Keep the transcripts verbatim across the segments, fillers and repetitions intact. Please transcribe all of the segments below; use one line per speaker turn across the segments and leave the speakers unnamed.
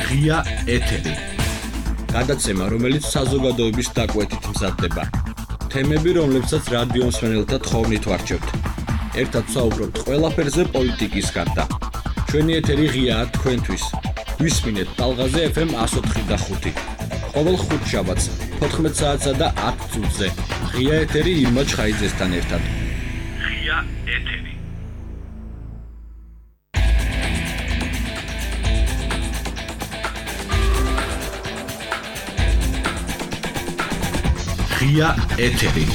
ღია ეთერი. გადაცემა, რომელიც საზოგადოების დაკვეთით მზადდება. თემები, რომლებსაც რადიო მსმენელთა თხოვნით ვარჩევთ. ერთად ვსაუბრობთ ყველაფერზე პოლიტიკის გარდა. ჩვენი ეთერი ღიაა თქვენთვის. გვისმინეთ ტალღაზე ეფ ემ one oh four point five. ყოველ ხუთშაბათს fourteen საათსა და ten წუთზე. ღია ეთერი ირმა ჩხაიძესთან ერთად. ღია ეთერი. ღია ეთერი.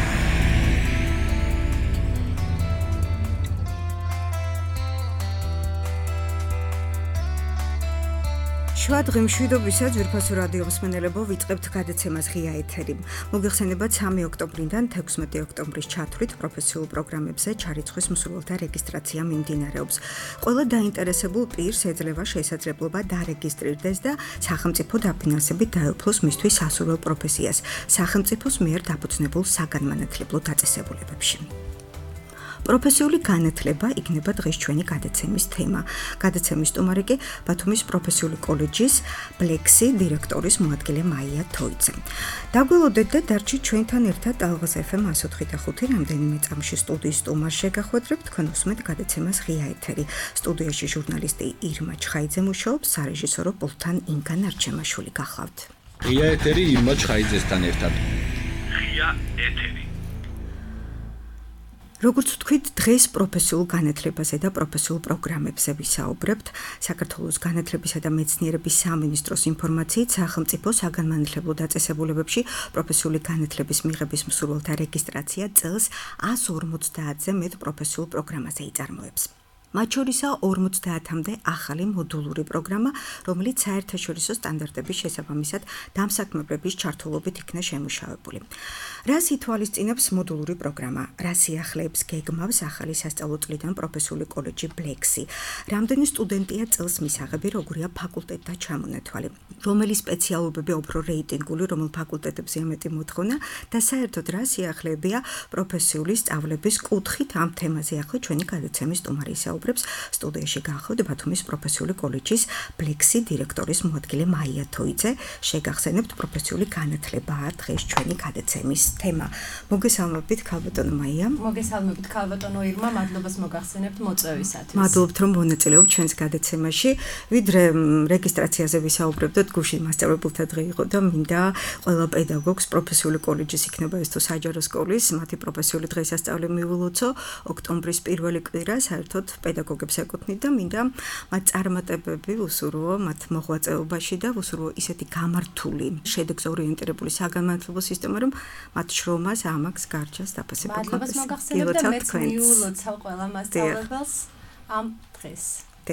შუადღე მშვიდობისა ძვირფასო რადიო მსმენელებო, ვიწყებთ გადაცემას ღია ეთერი. მოგიხსენებათ სამი ოქტომბრიდან თექვსმეტი ოქტომბრის ჩათვლით პროფესიულ პროგრამებზე ჩარიცხვის მსურველთა რეგისტრაცია მიმდინარეობს. ყველა დაინტერესებულ პირს ეძლევა შესაძლებლობა დარეგისტრირდეს და სახელმწიფო დაფინანსებით დაეუფლოს მისთვის სასურველ პროფესიას სახელმწიფოს მიერ დაფუძნებულ საგანმანათლებლო დაწესებულებებში. პროფესიული განათლება იქნება დღეს ჩვენი გადაცემის თემა. გადაცემის სტუმარი კი ბათუმის პროფესიული კოლეჯის ბლექსი დირექტორის მოადგილე მაია თოიძე. დაგველოდეთ და დარჩით ჩვენთან ერთად ტალღაზე ეფ ემ one oh four point five რამდენიმე წამში სტუდიის სტუმარს შეგახვედრებთ, თქვენ უსმენთ გადაცემას ღია ეთერი. სტუდიაში ჟურნალისტი ირმა ჩხაიძე მუშაობს, სარეჟისორო პულტთან ინგა ნარჩემაშვილი გახლავთ.
ღია ეთერი ირმა ჩხაიძესთან ერთად. ღია ეთერი.
როგორც ვთქვით, დღეს პროფესიულ განათლებაზე და პროფესიულ პროგრამებზე ვისაუბრებთ. საქართველოს განათლებისა და მეცნიერების სამინისტროს ინფორმაციით, სახელმწიფო საგანმანათლებლო დაწესებულებებში პროფესიული განათლების მიღების მსურველთა რეგისტრაცია წელს one hundred forty-ზე მეტ პროფესიულ პროგრამაზე იწარმოებს. მათ შორისაა ორმოცდაათამდე ახალი მოდულური პროგრამა, რომელიც საერთაშორისო სტანდარტების შესაბამისად დამსაქმებლების ჩართულობით იქნა შემუშავებული. რას ითვალისწინებს მოდულური პროგრამა? რას იახლებს გეგმავს ახალი სასწავლო წლიდან პროფესიული კოლეჯი ბლექსი? რამდენი სტუდენტია წელს მისაღები, როგორია ფაკულტეტთა ჩამონათვალი? რომელი სპეციალობებია უფრო რეიტინგული, რომელ ფაკულტეტებზეა მეტი მოთხოვნა და საერთოდ რას იახლებია პროფესიული სწავლების კუთხით? ამ თემაზე ახლა ჩვენი გადაცემის სტუმარი ისაუბრებს. სტუდიაში გახლავთ ბათუმის პროფესიული კოლეჯის ბლექსი დირექტორის მოადგილე მაია თოიძე. შეგახსენებთ, პროფესიული განათლებაა დღეს ჩვენი გადაცემის თემა. მოგესალმებით, ქალბატონო მაია.
მოგესალმებით, ქალბატონო ირმა, მადლობას მოგახსენებთ მოწვევისათვის.
მადლობთ, რომ მონაწილეობთ ჩვენს გადაცემაში. ვიდრე რეგისტრაციაზე ვისაუბრებდით, გუშინ მასწავლებელთა დღე იყო და მინდა ყველა პედაგოგს პროფესიული კოლეჯის იქნება ეს თუ საჯარო სკოლის, მათი პროფესიული დღესასწაული მიულოცო ოქტომბრის პირველი კვირა, საერთოდ პედაგოგებს ეკუთვნით და მინდა მათ წარმატებები ვუსურვო მათ მოღვაწეობაში და ვუსურვო ისეთი გამართული, შედეგს ორიენტირებული საგანმანათლებლო სისტემა, რომ მათ შრომას ამაგს გარჩას დაფასება.
მადლობას მოგახსენებთ და მეც მიულოცავ ყველა მასწავლებელს ამ დღეს.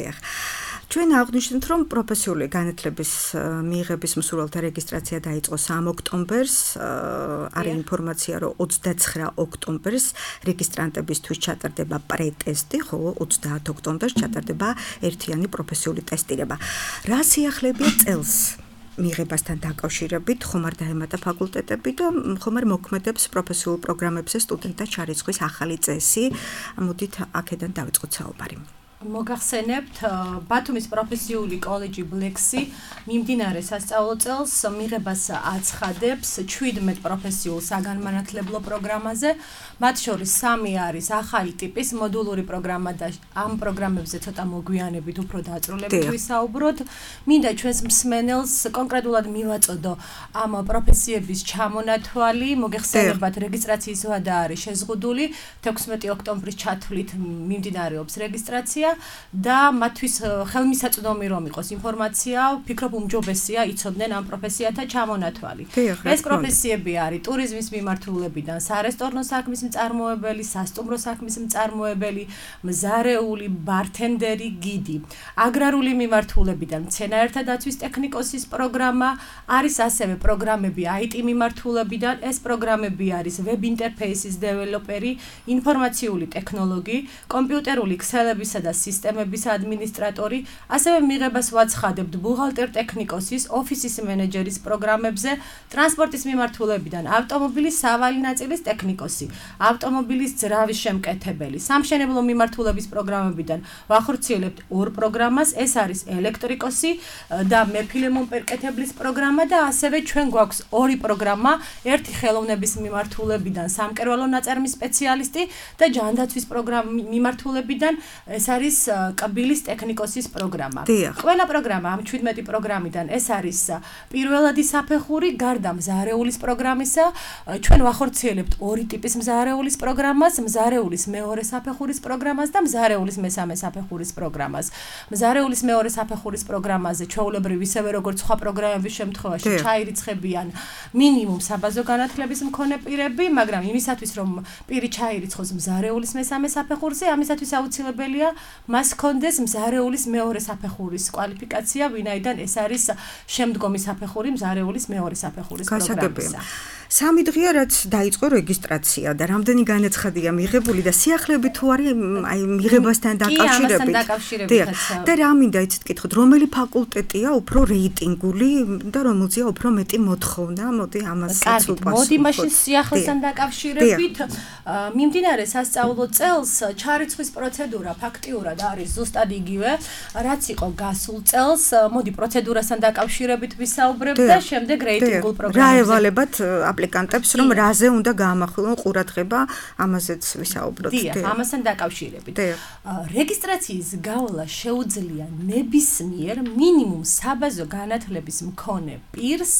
ჩვენ აღვნიშნეთ, რომ პროფესიული განათლების მიღების მსურველთა რეგისტრაცია დაიწყო სამი ოქტომბერს, არის ინფორმაცია, რომ ოცდაცხრა ოქტომბერს რეგისტრანტებისთვის ჩატარდება პრეტესტი, ხოლო ოცდაათი ოქტომბერს ჩატარდება ერთიანი პროფესიული ტესტირება. რა სიახლებია წელს მიღებასთან დაკავშირებით, ხომ არ დაემატა ფაკულტეტები და ხომ არ მოქმედებს პროფესიულ პროგრამებზე სტუდენტთა ჩარიცხვის ახალი წესი? მოდით აქედან დავიწყოთ საუბარი.
მოგახსენებთ, ბათუმის პროფესიული კოლეჯი ბლექსი მიმდინარე სასწავლო წელს მიღებას აცხადებს ჩვიდმეტ პროფესიულ საგანმანათლებლო პროგრამაზე, მათ შორის სამი არის ახალი ტიპის მოდულური პროგრამა და ამ პროგრამებზე ცოტა მოგვიანებით უფრო დაწვრილებით ვისაუბროთ. მინდა ჩვენს მსმენელს კონკრეტულად მივაწოდო ამ პროფესიების ჩამონათვალი. მოგეხსენებათ, რეგისტრაციის ვადა არის შეზღუდული, თექვსმეტი ოქტომბრის ჩათვლით მიმდინარეობს რეგისტრაცია და მათთვის ხელმისაწვდომი რომ იყოს ინფორმაცია, ვფიქრობ უმჯობესია იცოდნენ ამ პროფესიათა ჩამონათვალი. ეს პროფესიები არის ტურიზმის მიმართულებიდან სარესტორნო საქმის მწარმოებელი, სასტუმრო საქმის მწარმოებელი, მზარეული, ბართენდერი, გიდი. აგრარული მიმართულებიდან მცენარეთა დაცვის ტექნიკოსის პროგრამა, არის ასევე პროგრამები აი ტი მიმართულებიდან, ეს პროგრამები არის web interface-ის დეველოპერი, ინფორმაციული ტექნოლოგი, კომპიუტერული ქსელებისა და სისტემების ადმინისტრატორი, ასევე მიღებას ვაცხადებთ ბუღალტერ ტექნიკოსის, ოფისის მენეჯერის პროგრამებზე, ტრანსპორტის მიმართულებიდან ავტომობილის სავალი ნაწილის ტექნიკოსი, ავტომობილის ძრავის შემკეთებელი, სამშენებლო მიმართულების პროგრამებიდან ვახორციელებთ ორ პროგრამას, ეს არის ელექტრიკოსი და მეფილე მომპერკეთებლის პროგრამა და ასევე ჩვენ გვაქვს ორი პროგრამა, ერთი ხელოვნების მიმართულებიდან სამკერვალო ნაწარმის სპეციალისტი და ჯანდაცვის პროგრამის მიმართულებიდან ეს არის კბილის ტექნიკოსის პროგრამა. ყველა პროგრამა ამ შვიდმეტი პროგრამიდან ეს არის პირველადი საფეხური გარდა მზარეულის პროგრამისა, ჩვენ ვახორციელებთ ორი ტიპის მზარეულის პროგრამას, მზარეულის მეორე საფეხურის პროგრამას და მზარეულის მესამე საფეხურის პროგრამას. მზარეულის მეორე საფეხურის პროგრამაზე ჩვეულებრივ ისევე როგორც სხვა პროგრამების შემთხვევაში ჩაირიცხებიან მინიმუმ საბაზო განათლების მქონე პირები, მაგრამ იმისათვის რომ პირი ჩაირიცხოს მზარეულის მესამე საფეხურზე, ამისათვის აუცილებელია მას ჰქონდეს მზარეულის მეორე საფეხურის კვალიფიკაცია, ვინაიდან ეს არის შემდგომი საფეხური მზარეულის მეორე საფეხურის პროგრამისა.
სამი დღეა რაც დაიწყო რეგისტრაცია და რამდენი განაცხადია მიღებული და სიახლეები თუ არის აი მიღებასთან დაკავშირებით. და რა მინდა იცით გითხოთ, რომელი ფაკულტეტია უფრო რეიტინგული და რომელზეა უფრო მეტი მოთხოვნა? მოდი ამასაც უპასუხოთ.
მოდი მაშინ სიახლესთან დაკავშირებით მიმდინარე სასწავლო წელს ჩარიცხვის პროცედურა ფაქტიურად არის ზუსტად იგივე, რაც იყო გასულ წელს. მოდი პროცედურასთან დაკავშირებით ვისაუბრებ და შემდეგ რეიტინგულ პროგრამებზე.
რა ევალებათ აპლიკანტებს, რომ რაზე უნდა გაამახვილონ ყურადღება, ამაზეც ვისაუბროთ.
დიახ, ამასთან დაკავშირებით. რეგისტრაციის გავლა შეუძლია ნებისმიერ მინიმუმ საბაზო განათლების მქონე პირს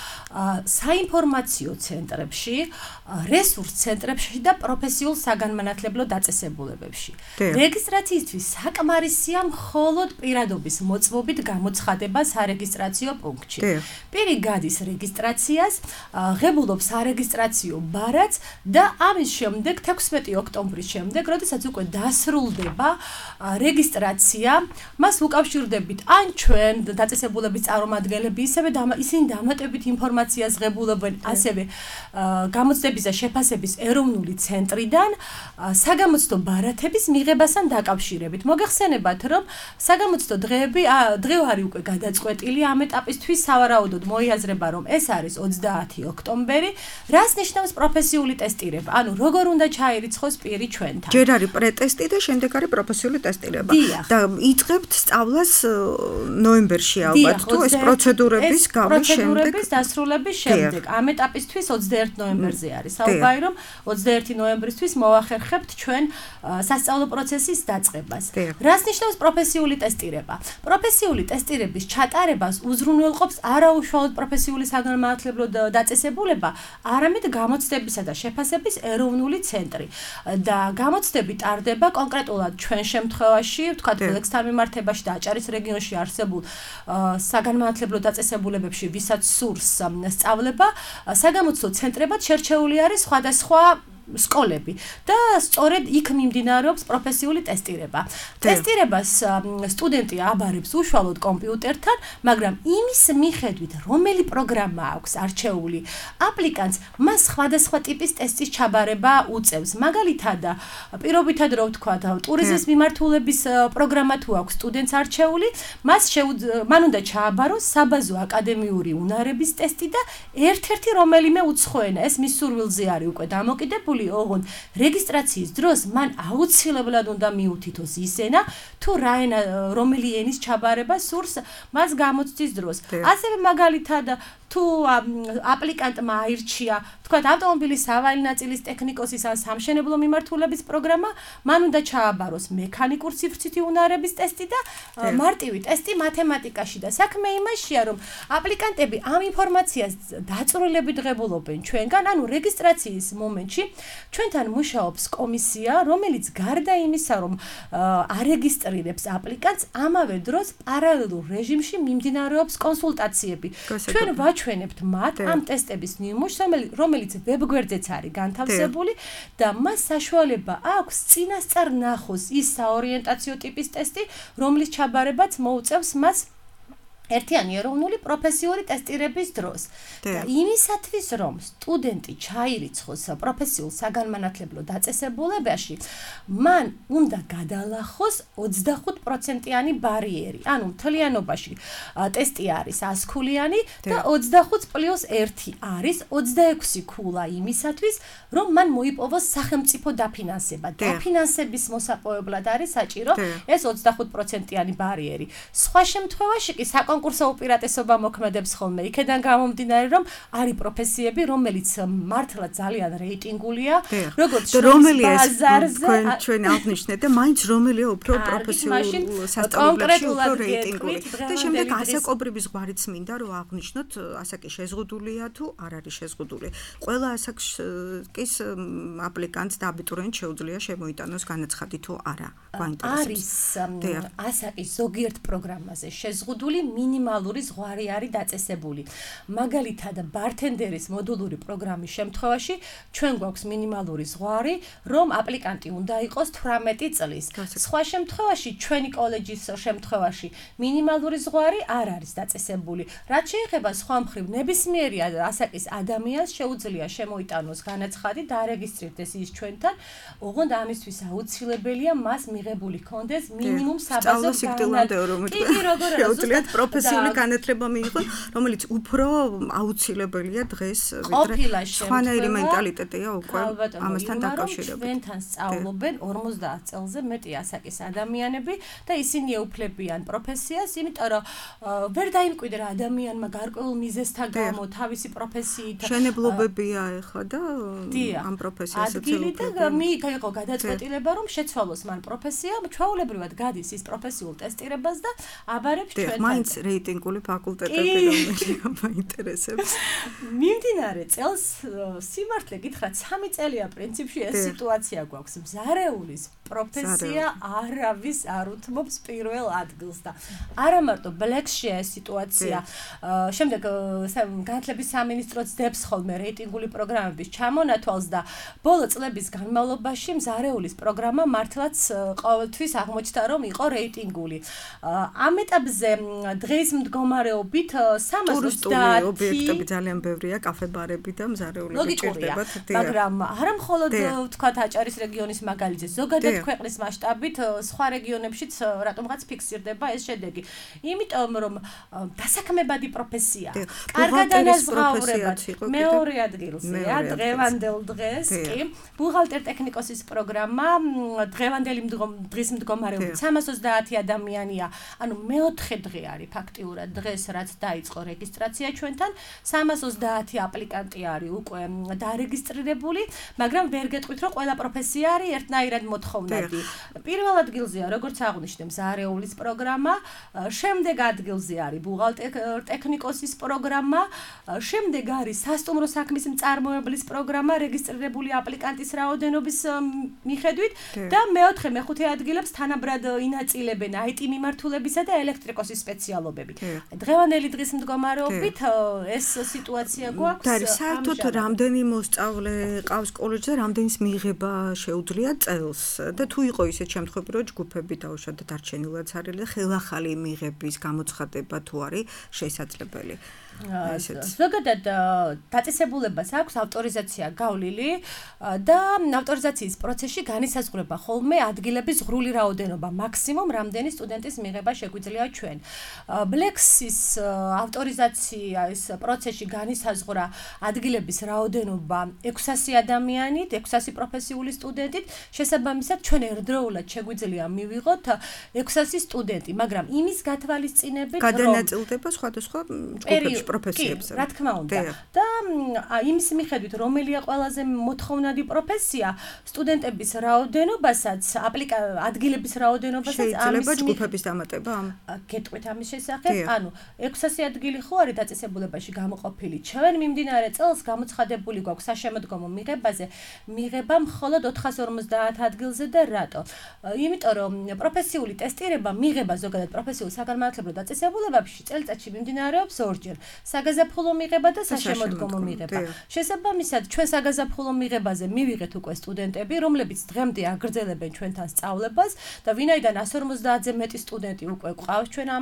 საინფორმაციო ცენტრებში, რესურს ცენტრებში და პროფესიულ საგანმანათლებლო დაწესებულებებში. რეგისტრაციისთვის საკმარისია მხოლოდ პირადობის მოწმობით გამოცხადება სარეგისტრაციო პუნქტში. პირი გადის რეგისტრაციას, ღებულობს სარეგისტრაციო ბარათს და ამის შემდეგ თექვსმეტი ოქტომბრის შემდეგ, როდესაც უკვე დასრულდება რეგისტრაცია, მას უკავშირდებით ან ჩვენ დაწესებულების წარმომადგენლები, ისევე ისინი დამატებით ინფორმაციას ღებულობენ, ასევე გამოცდების და შეფასების ეროვნული ცენტრიდან საგამოცდო ბარათების მიღებასთან დაკავშირებით. მოგეხსენებათ, რომ საგამოცდო დღეები დღევარი უკვე გადაწყვეტილი ამ ეტაპისთვის, სავარაუდოდ მოიაზრება, რომ ეს არის ოცდაათი ოქტომბერი, რას ნიშნავს პროფესიული ტესტირება? ანუ როგორ უნდა ჩაირიცხოს პირი ჩვენთან?
ჯერ არის პრეტესტი და შემდეგ არის პროფესიული ტესტირება. და იწყებთ სწავლას ნოემბერში ალბათ, თუ ეს პროცედურების გავლის შემდეგ.
დასრულების შემდეგ. ამ ეტაპისთვის ოცდაერთი ნოემბერზე არის საუბარი, რომ ოცდაერთი ნოემბრისთვის მოახერხებთ ჩვენ სასწავლო პროცესის დაწყებას. რას ნიშნავს პროფესიული ტესტირება? პროფესიული ტესტირების ჩატარებას უზრუნველყოფს არაუშუალოდ პროფესიული საგანმანათლებლო დაწესებულება, არამედ გამოცდებისა და შეფასების ეროვნული ცენტრი. და გამოცდები ტარდება კონკრეტულად ჩვენ შემთხვევაში, ვთქვათ, ბლექსთან მიმართებაში და აჭარის რეგიონში არსებულ საგანმანათლებლო დაწესებულებებში, ვისაც სურს სწავლება, საგამოცდო ცენტრებად შერჩეული არის სხვადასხვა სკოლები და სწორედ იქ მიმდინარეობს პროფესიული ტესტირება. ტესტირებას სტუდენტი აბარებს უშუალოდ კომპიუტერთან, მაგრამ იმის მიხედვით, რომელი პროგრამა აქვს არჩეული აპლიკანტს, მას სხვადასხვა ტიპის ტესტის ჩაბარება უწევს. მაგალითად, პირობითად რო ვთქვათ, ტურიზმის მიმართულების პროგრამა თუ აქვს სტუდენტს არჩეული, მას მან უნდა ჩააბაროს საბაზო აკადემიური უნარების ტესტი და ერთ-ერთი რომელიმე უცხოენა, ეს მის სურვილზე არის უკვე დამოკიდებული. ოღონდ რეგისტრაციის დროს მან აუცილებლად უნდა მიუთითოს ის ენა, თუ რა ენა, რომელი ენის ჩაბარება სურს მას გამოცდის დროს. ასევე მაგალითად თუ აპლიკანტმა აირჩია, თქვათ, ავტომობილის სავალი ნაწილის ტექნიკოსის ან სამშენებლო მიმართულების პროგრამა, მან უნდა ჩააბაროს მექანიკურ სივრცითი უნარების ტესტი და მარტივი ტესტი მათემატიკაში და საქმე იმაშია, რომ აპლიკანტები ამ ინფორმაციას დაწვრილებით ღებულობენ ჩვენგან, ანუ რეგისტრაციის მომენტში ჩვენთან მუშაობს კომისია, რომელიც გარდა იმისა, რომ არეგისტრირებს აპლიკანტს, ამავე დროს პარალელურ რეჟიმში მიმდინარეობს კონსულტაციები. ჩვენ ვაჩვენებთ მათ ამ ტესტების ნიმუშს, რომელიც ვებგვერდზეც არის განთავსებული და მას საშუალება აქვს წინასწარ ნახოს ის საორიენტაციო ტიპის ტესტი, რომლის ჩაბარებაც მოუწევს მას ერთიანი ეროვნული პროფესიული ტესტირების დროს. და იმისათვის, რომ სტუდენტი ჩაირიცხოს პროფესიულ საგანმანათლებლო დაწესებულებაში, მან უნდა გადალახოს ოცდახუთ პროცენტიანი ბარიერი. ანუ მთლიანობაში ტესტი არის ას ქულიანი და ოცდახუთ პლუს ერთი არის ოცდაექვსი ქულა იმისათვის, რომ მან მოიპოვოს სახელმწიფო დაფინანსება. დაფინანსების მოსაპოვებლად არის საჭირო ეს ოცდახუთ პროცენტიანი ბარიერი. სხვა შემთხვევაში კი საკონკურსო უპირატესობა მოქმედებს ხოლმე. იქედან გამომდინარე, რომ არის პროფესიები, რომელიც მართლა ძალიან რეიტინგულია, როგორც
რომელია თქვენ ჩვენ აღნიშნეთ და მაინც რომელია უფრო პროფესიულ სასწავლებლებში უფრო რეიტინგული. და შემდეგ ასაკობრივი ზღვარიც მინდა რომ აღნიშნოთ, ასაკი შეზღუდულია თუ არ არის შეზღუდული. ყველა ასაკის აპლიკანტს და აბიტურიენტს შეუძლია შემოიტანოს განაცხადი თუ არა.
არის ასაკი ზოგიერთ პროგრამაზე შეზღუდული მინიმალური ზღვარი არის დაწესებული. მაგალითად, ბართენდერის მოდულური პროგრამის შემთხვევაში ჩვენ გვაქვს მინიმალური ზღვარი, რომ აპლიკანტი უნდა იყოს თვრამეტი წლის. სხვა შემთხვევაში, ჩვენი კოლეჯის შემთხვევაში მინიმალური ზღვარი არ არის დაწესებული. რაც შეეხება სხვა მხრივ ნებისმიერი ასაკის ადამიანს შეუძლია შემოიტანოს განაცხადი, დარეგისტრირდეს ის ჩვენთან, ოღონდ ამისთვის აუცილებელია მას მიღებული ჰქონდეს მინიმუმ საბაზო განათლება. კი, როგორ
შეუძლიათ პროფესიული განათლება მიიღოს, რომელიც უფრო აუცილებელია დღეს, ვიდრე სხვანაირი მენტალიტეტია უკვე ამასთან დაკავშირებით.
ჩვენთან სწავლობენ ორმოცდაათ წელზე მეტი ასაკის ადამიანები და ისინი ეუფლებიან პროფესიას, იმიტომ რომ ვერ დაიმკვიდრა ადამიანმა გარკვეულ მიზეზთა გამო თავისი პროფესიით.
მშენებლობებია ეხლა და ამ პროფესიასაც
ადგილი და მიიღო გადაწყვეტილება, რომ შეცვალოს მან პროფესია, ჩვეულებრივად გადის ის პროფესიულ ტესტირებას და აბარებს ჩვენთან.
მაინც რეიტინგული ფაკულტეტები რომელია მაინტერესებს.
მიმდინარე წელს სიმართლე გითხრათ, სამი წელია პრინციპში ეს სიტუაცია გვაქვს. მზარეულის პროფესია არავის არ უთმობს პირველ ადგილს და არა მარტო ბლექსშია ეს სიტუაცია. შემდეგ განათლების სამინისტროც დებს ხოლმე რეიტინგული პროგრამების ჩამონათვალს და ბოლო წლების განმავლობაში მზარეულის პროგრამა მართლაც ყოველთვის აღმოჩნდა, რომ იყო რეიტინგული. ამ ეტაპზე დღეს მდგომარეობით სამას ოცდაათი
ობიექტები ძალიან ბევრია, კაფე-ბარები და მზარეულები ჭირდებათ.
მაგრამ არა მხოლოდ ვთქვათ აჭარის რეგიონის მაგალითზე, ზოგადად ქვეყნის მასშტაბით სხვა რეგიონებშიც რატომღაც ფიქსირდება ეს შედეგი. იმიტომ რომ დასაქმებადი პროფესია. კარგად ანაზღაურებათ მეორე ადგილზეა დღევანდელ დღეს კი. ბუღალტერ ტექნიკოსის პროგრამა დღევანდელი დღის მდგომარეობით სამას ოცდაათი ადამიანია. ანუ მეოთხე დღე არის ფაქტიურად დღეს, რაც დაიწყო რეგისტრაცია ჩვენთან. სამას ოცდაათი აპლიკანტი არის უკვე დარეგისტრირებული, მაგრამ ვერ გეტყვით, რომ ყველა პროფესია არის ერთნაირად მოთხოვნადი. პირველ ადგილზეა, როგორც აღვნიშნე, მზარეულის პროგრამა, შემდეგ ადგილზე არის ბუღალტერ ტექნიკოსის პროგრამა, შემდეგ არის სასტუმრო საქმის მწარმოებლის პროგრამა რეგისტრირებული აპლიკანტის რაოდენობის მიხედვით და მეოთხე მეხუთე ადგილებს თანაბრად ინაწილებენ აი ტი მიმართულებისა და ელექტრიკოსის სპეციალობები. დღევანდელი დღის მდგომარეობით ეს სიტუაცია გვაქვს.
და საერთოდ რამდენი მოსწავლე ყავს კოლეჯზე, რამდენის მიღება შეუძლია წელს და თუ იყო ისეთ შემთხვევები, რომ ჯგუფები დაუშვათ დარჩენილად არის და ხელახალი მიღების გამოცხადება თუ არის შესაძლებელი.
ზოგადად დაწესებულებას აქვს ავტორიზაცია გავლილი და ავტორიზაციის პროცესში განისაზღვრება ხოლმე ადგილების ღრული რაოდენობა, მაქსიმუმ რამდენი სტუდენტის მიღება შეგვიძლია ჩვენ. ბლექსის ავტორიზაციის პროცესში განისაზღვრა ადგილების რაოდენობა ექვსასი ადამიანით, ექვსასი პროფესიული სტუდენტით, შესაბამისად ჩვენ ერთდროულად შეგვიძლია მივიღოთ ექვსასი სტუდენტი, მაგრამ იმის გათვალისწინებით, რომ
გადანაწილდება სხვადასხვა ჯგუფებში პროფესიებზე.
რა თქმა უნდა. და იმის მიხედვით, რომელია ყველაზე მოთხოვნადი პროფესია, სტუდენტების რაოდენობასაც, ადგილების რაოდენობასაც
შეიძლება ჯგუფების დამატება ამ
გეტყვით ამის შესახებ. ანუ ექვსასი ადგილი ხო არის დაწესებულებაში გამოყოფილი. ჩვენ მიმდინარე წელს გამოცხადებული გვაქვს საშემოდგომო მიღებაზე, მიღება მხოლოდ ოთხას ორმოცდაათ ადგილზე და რატო? იმიტომ რომ პროფესიული ტესტირება მიღება ზოგადად პროფესიულ საგანმანათლებლო დაწესებულებებში წელიწადში მიმდინარეობს ორჯერ. საგაზაფხულო მიღება და საშემოდგომო მიღება. შესაბამისად, ჩვენ საგაზაფხულო მიღებაზე მივიღეთ უკვე სტუდენტები, რომლებიც დღემდე აგრძელებენ ჩვენთან სწავლებას და ვინაიდან ას ორმოცდაათზე მეტი სტუდენტი უკვე გვყავს ჩვენ ამ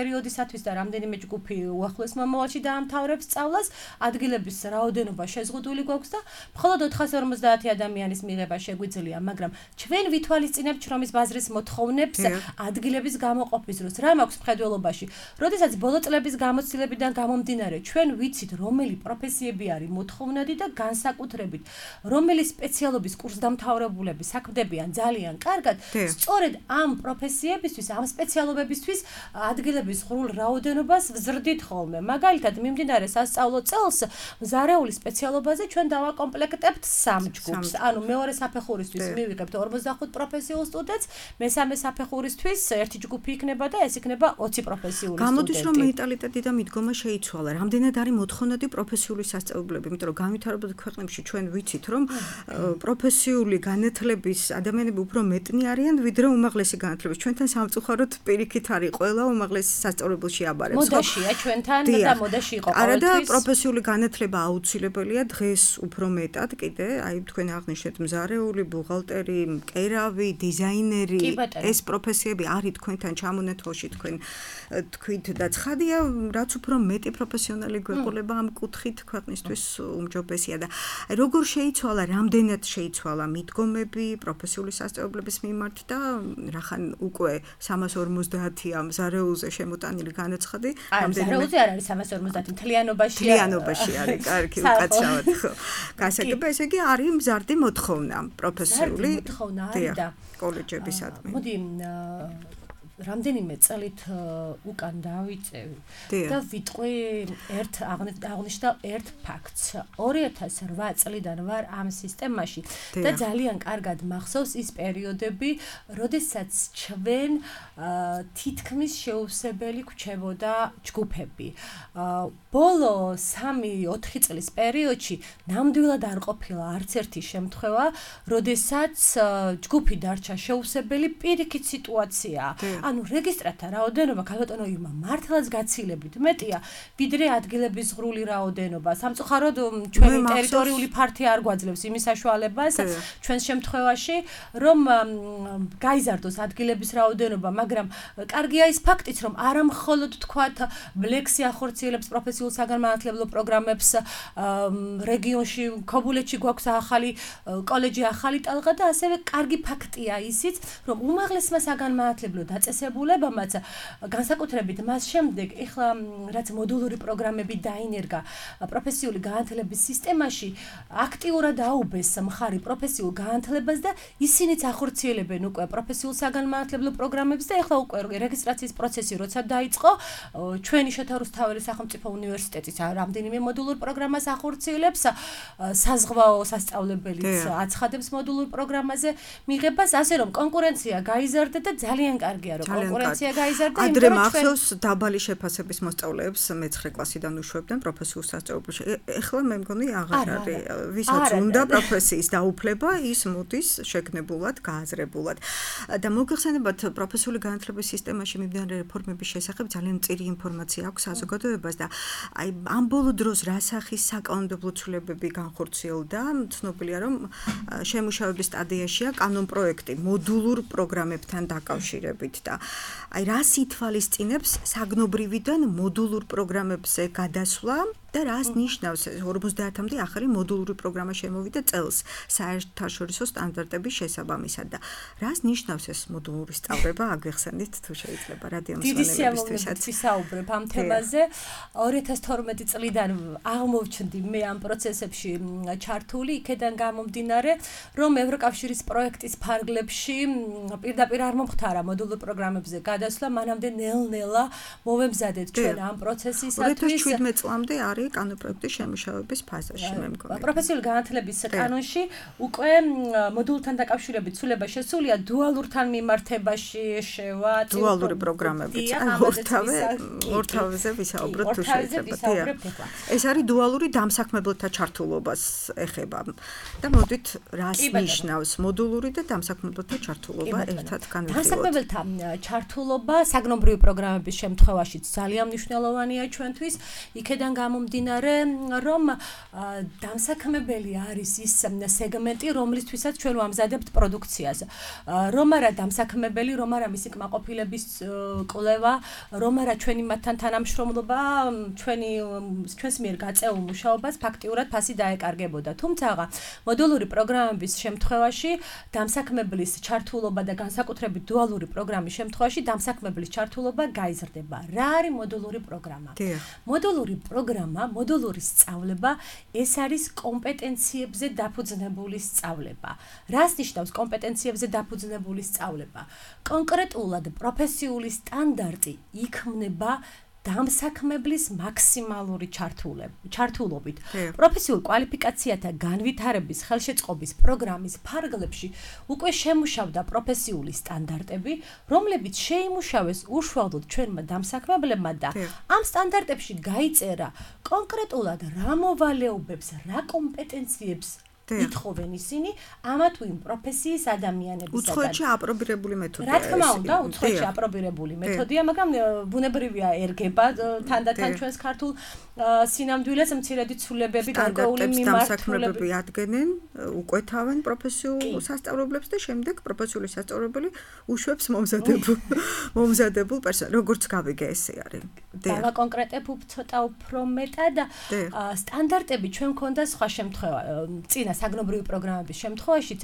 პერიოდისათვის და რამდენიმე ჯგუფი უახლოეს მომავალში დაამთავრებს სწავლას, ადგილების რაოდენობა შეზღუდული გვაქვს და მხოლოდ ოთხასი ორმოცდაათი ადამიანის მიღება შეგვიძლია, მაგრამ ჩვენ ვითვალისწინებთ შრომის ბაზრის მოთხოვნებს ადგილების გამოყოფის დროს. რა მაქვს მხედველობაში? როდესაც ბოლო წლების გამოცდილებიდან გამომდინარე, ჩვენ ვიცით, რომელი პროფესიები არის მოთხოვნადი და განსაკუთრებით, რომელი სპეციალობის კურსდამთავრებულები საქმდებიან ძალიან კარგად, სწორედ ამ პროფესიებისთვის, ამ სპეციალობებისთვის ადგილების ღრულ რაოდენობას ვზრდით ხოლმე. მაგალითად, მიმდინარე სასწავლო წელს მზარეული სპეციალობაზე ჩვენ დავაკომპლექტებთ სამ ჯგუფს. ანუ მეორე საფეხურისთვის მივიღებთ ორმოცდახუთ პროფესიულ სტუდენტს, მესამე საფეხურისთვის ერთი ჯგუფი იქნება და ეს იქნება ოცი პროფესიული სტუდენტი.
გამოდის რომ მენტალიტეტი და მიდგომა შეიცვალა. რამდენად არის მოთხოვნადი პროფესიული სასწავლებლები, იმიტომ რომ განვითარებულ ქვეყნებში ჩვენ ვიცით, რომ პროფესიული განათლების ადამიანები უფრო მეტნი არიან, ვიდრე უმაღლესი განათლების. ჩვენთან სამწუხაროდ პირიქით არის ყველა უმაღლესი სასწავლებელში აბარებს.
მოდაშია ჩვენთან და მოდაში იყო ყოველთვის.
არა და პროფესიული განათლება აუცილებელია დღეს უფრო მეტად კიდე, აი თქვენ აღნიშნეთ მზარეული, ბუღალტერი, მკერავი, დიზაინერი, ეს პროფესიები არის თქვენთან ჩამონათვალში თქვენ თქვით და ცხადია, რაც უფრო მეტი პროფესიონალი გვეყოლება ამ კუთხით ქვეყნისთვის უმჯობესია და როგორ შეიცვალა, რამდენად შეიცვალა მიდგომები პროფესიული სასწავლებლების მიმართ და რახან უკვე სამას ორმოცდაათია მზარეულზე შემოტანილი განაცხადი,
რამდენიმე მზარეულზე არ არის სამას ორმოცდაათი, მთლიანობაში
მთლიანობაში არის, კარგი, უკაცრავად ხო. გასაგებია, ესე იგი არის მზარდი მოთხოვნა პროფესიული
მოთხოვნა არის და
კოლეჯებისადმი.
მოდი რამდენიმე წელით უკან დავიწევი და ვიტყვი ერთ აღნიშნავ ერთ ფაქტს. ორი ათას რვა წლიდან ვარ ამ სისტემაში და ძალიან კარგად მახსოვს ის პერიოდები, როდესაც ჩვენ თითქმის შეუცვლელი გვჩებოდა ჯგუფები. ბოლო სამი ოთხი წლის პერიოდში ნამდვილად არ ყოფილა არც ერთი შემთხვევა, როდესაც ჯგუფი დარჩა შეუცვლელი პირიქით სიტუაცია. ანუ რეგისტრათა რაოდენობა ქალბატონოებმა მართლაც გაცილებით მეტია, ვიდრე ადგილების ღრული რაოდენობა. სამწუხაროდ ჩვენი ტერიტორიული ფართი არ გვაძლევს იმის საშუალებას ჩვენს შემთხვევაში, რომ გაიზარდოს ადგილების რაოდენობა, მაგრამ კარგია ის ფაქტიც, რომ არა მხოლოდ თქვათ ბლექსი ახორციელებს პროფესიულ საგანმანათლებლო პროგრამებს რეგიონში, ქობულეთში გვაქვს ახალი კოლეჯი, ახალი ტალღა და ასევე კარგი ფაქტია ისიც, რომ უმაღლესმა საგანმანათლებლო დაწესებულებამაც განსაკუთრებით მას შემდეგ, ეხლა რაც მოდულური პროგრამები დაინერგა პროფესიული განათლების სისტემაში, აქტიურად აუბეს მხარი პროფესიულ განათლებას და ისინიც ახორციელებენ უკვე პროფესიულ საგანმანათლებლო პროგრამებს და ეხლა უკვე რეგისტრაციის პროცესი როცა დაიწყო, ჩვენი შოთა-რუსთაველის სახელმწიფო უნივერსიტეტის რამდენიმე მოდულურ პროგრამას ახორციელებს, საზღვაო სასწავლებელიც აცხადებს მოდულურ პროგრამაზე მიღებას, ასე რომ კონკურენცია გაიზარდა და ძალიან კარგია, რომ კონკურენცია გაიზარდა.
ადრე მახსოვს დაბალი შეფასების მოსწავლეებს მეცხრე კლასიდან უშვებდნენ პროფესიულ სასწავლებელში. ეხლა მე მგონი აღარ არის. ვისაც უნდა პროფესიის დაუფლება, ის მოდის შეგნებულად, გააზრებულად. და მოგეხსენებათ პროფესიული განათლების სისტემაში მიმდინარე რეფორმების შესახებ ძალიან მწირი ინფორმაცია აქვს საზოგადოებას და აი ამ ბოლო დროს რა სახის საკანონმდებლო ცვლილებები განხორციელდა, ცნობილია რომ შემუშავების სტადიაშია კანონპროექტი მოდულურ პროგრამებთან დაკავშირებით და აი რას ითვალისწინებს საგნობრივიდან მოდულურ პროგრამებზე გადასვლა და რას ნიშნავს ორმოცდაათამდე ახალი მოდულური პროგრამა შემოვიდა წელს საერთაშორისო სტანდარტების შესაბამისად და რას ნიშნავს ეს მოდულური სწავლება, აგეხსენით თუ შეიძლება რადიო მსმენელებისთვისაც
ვისაუბრებ ამ თემაზე. ორი ათას თორმეტი წლიდან აღმოვჩნდი მე ამ პროცესებში ჩართული, იქედან გამომდინარე, რომ ევროკავშირის პროექტის ფარგლებში პირდაპირ არ მომხდარა მოდულურ პროგრამებზე გადასვლა, მანამდე ნელ-ნელა მოვემზადეთ ჩვენ ამ პროცესისათვის.
ორი ათას შვიდმეტ წლამდე არის კანონპროექტის შემუშავების ფაზაში, მე მგონი.
პროფესიული განათლების კანონში უკვე მოდულთან დაკავშირებით ცვლილება შესულია დუალურთან მიმართებაში შევა
დუალური პროგრამებიც. ორთავე ორთავეზე ვისაუბროთ თუ შეიძლება. ეს არის დუალური დამსაქმებლთა ჩართულობას ეხება. და მოდით რას ნიშნავს მოდულური და დამსაქმებლთა ჩართულობა ერთად განვიხილოთ.
დამსაქმებელთა ჩართულობა საგნობრივი პროგრამების შემთხვევაში ძალიან მნიშვნელოვანია ჩვენთვის. იქედან გამომდინარე გამომდინარე, რომ დამსაქმებელი არის ის სეგმენტი, რომლისთვისაც ჩვენ ვამზადებთ პროდუქციას. რომ არა დამსაქმებელი, რომ არა მისი კმაყოფილების კვლევა, რომ არა ჩვენი მათთან თანამშრომლობა, ჩვენი ჩვენს მიერ გაწეულ მუშაობას ფაქტიურად ფასი დაეკარგებოდა. თუმცა მოდულური პროგრამების შემთხვევაში დამსაქმებლის ჩართულობა და განსაკუთრებით დუალური პროგრამის შემთხვევაში დამსაქმებლის ჩართულობა გაიზრდება. რა არის მოდულური პროგრამა? მოდულური პროგრამა, მოდულური სწავლება, ეს არის კომპეტენციებზე დაფუძნებული სწავლება. რას ნიშნავს კომპეტენციებზე დაფუძნებული სწავლება? კონკრეტულად პროფესიული სტანდარტი იქმნება დამსაქმებლის მაქსიმალური ჩართულობით. პროფესიულ კვალიფიკაციათა განვითარების ხელშეწყობის პროგრამის ფარგლებში უკვე შემუშავდა პროფესიული სტანდარტები, რომლებიც შეიმუშავეს უშუალოდ ჩვენმა დამსაქმებლებმა და ამ სტანდარტებში გაიწერა კონკრეტულად რა მოვალეობებს, რა კომპეტენციებს ითხოვენ ისინი ამა თუ იმ პროფესიის ადამიანებისაგან.
უცხოეთში აპრობირებული მეთოდია.
რა თქმა უნდა, უცხოეთში აპრობირებული მეთოდია, მაგრამ ბუნებრივია ერგება თანდათან ჩვენს ქართულ სინამდვილეს მცირედი ცვლილებები გარკვეული მიმართულებები
ადგენენ, უკვეთავენ პროფესიულ სასწავლებლებს და შემდეგ პროფესიული სასწავლებელი უშვებს მომზადებულ მომზადებულ პერსონალს. როგორც გავიგე, ესე არის.
დავაკონკრეტებთ ცოტა უფრო მეტად. სტანდარტები ჩვენ მქონდა სხვა შემთხვევა, წინა საგნობრივი პროგრამების შემთხვევაშიც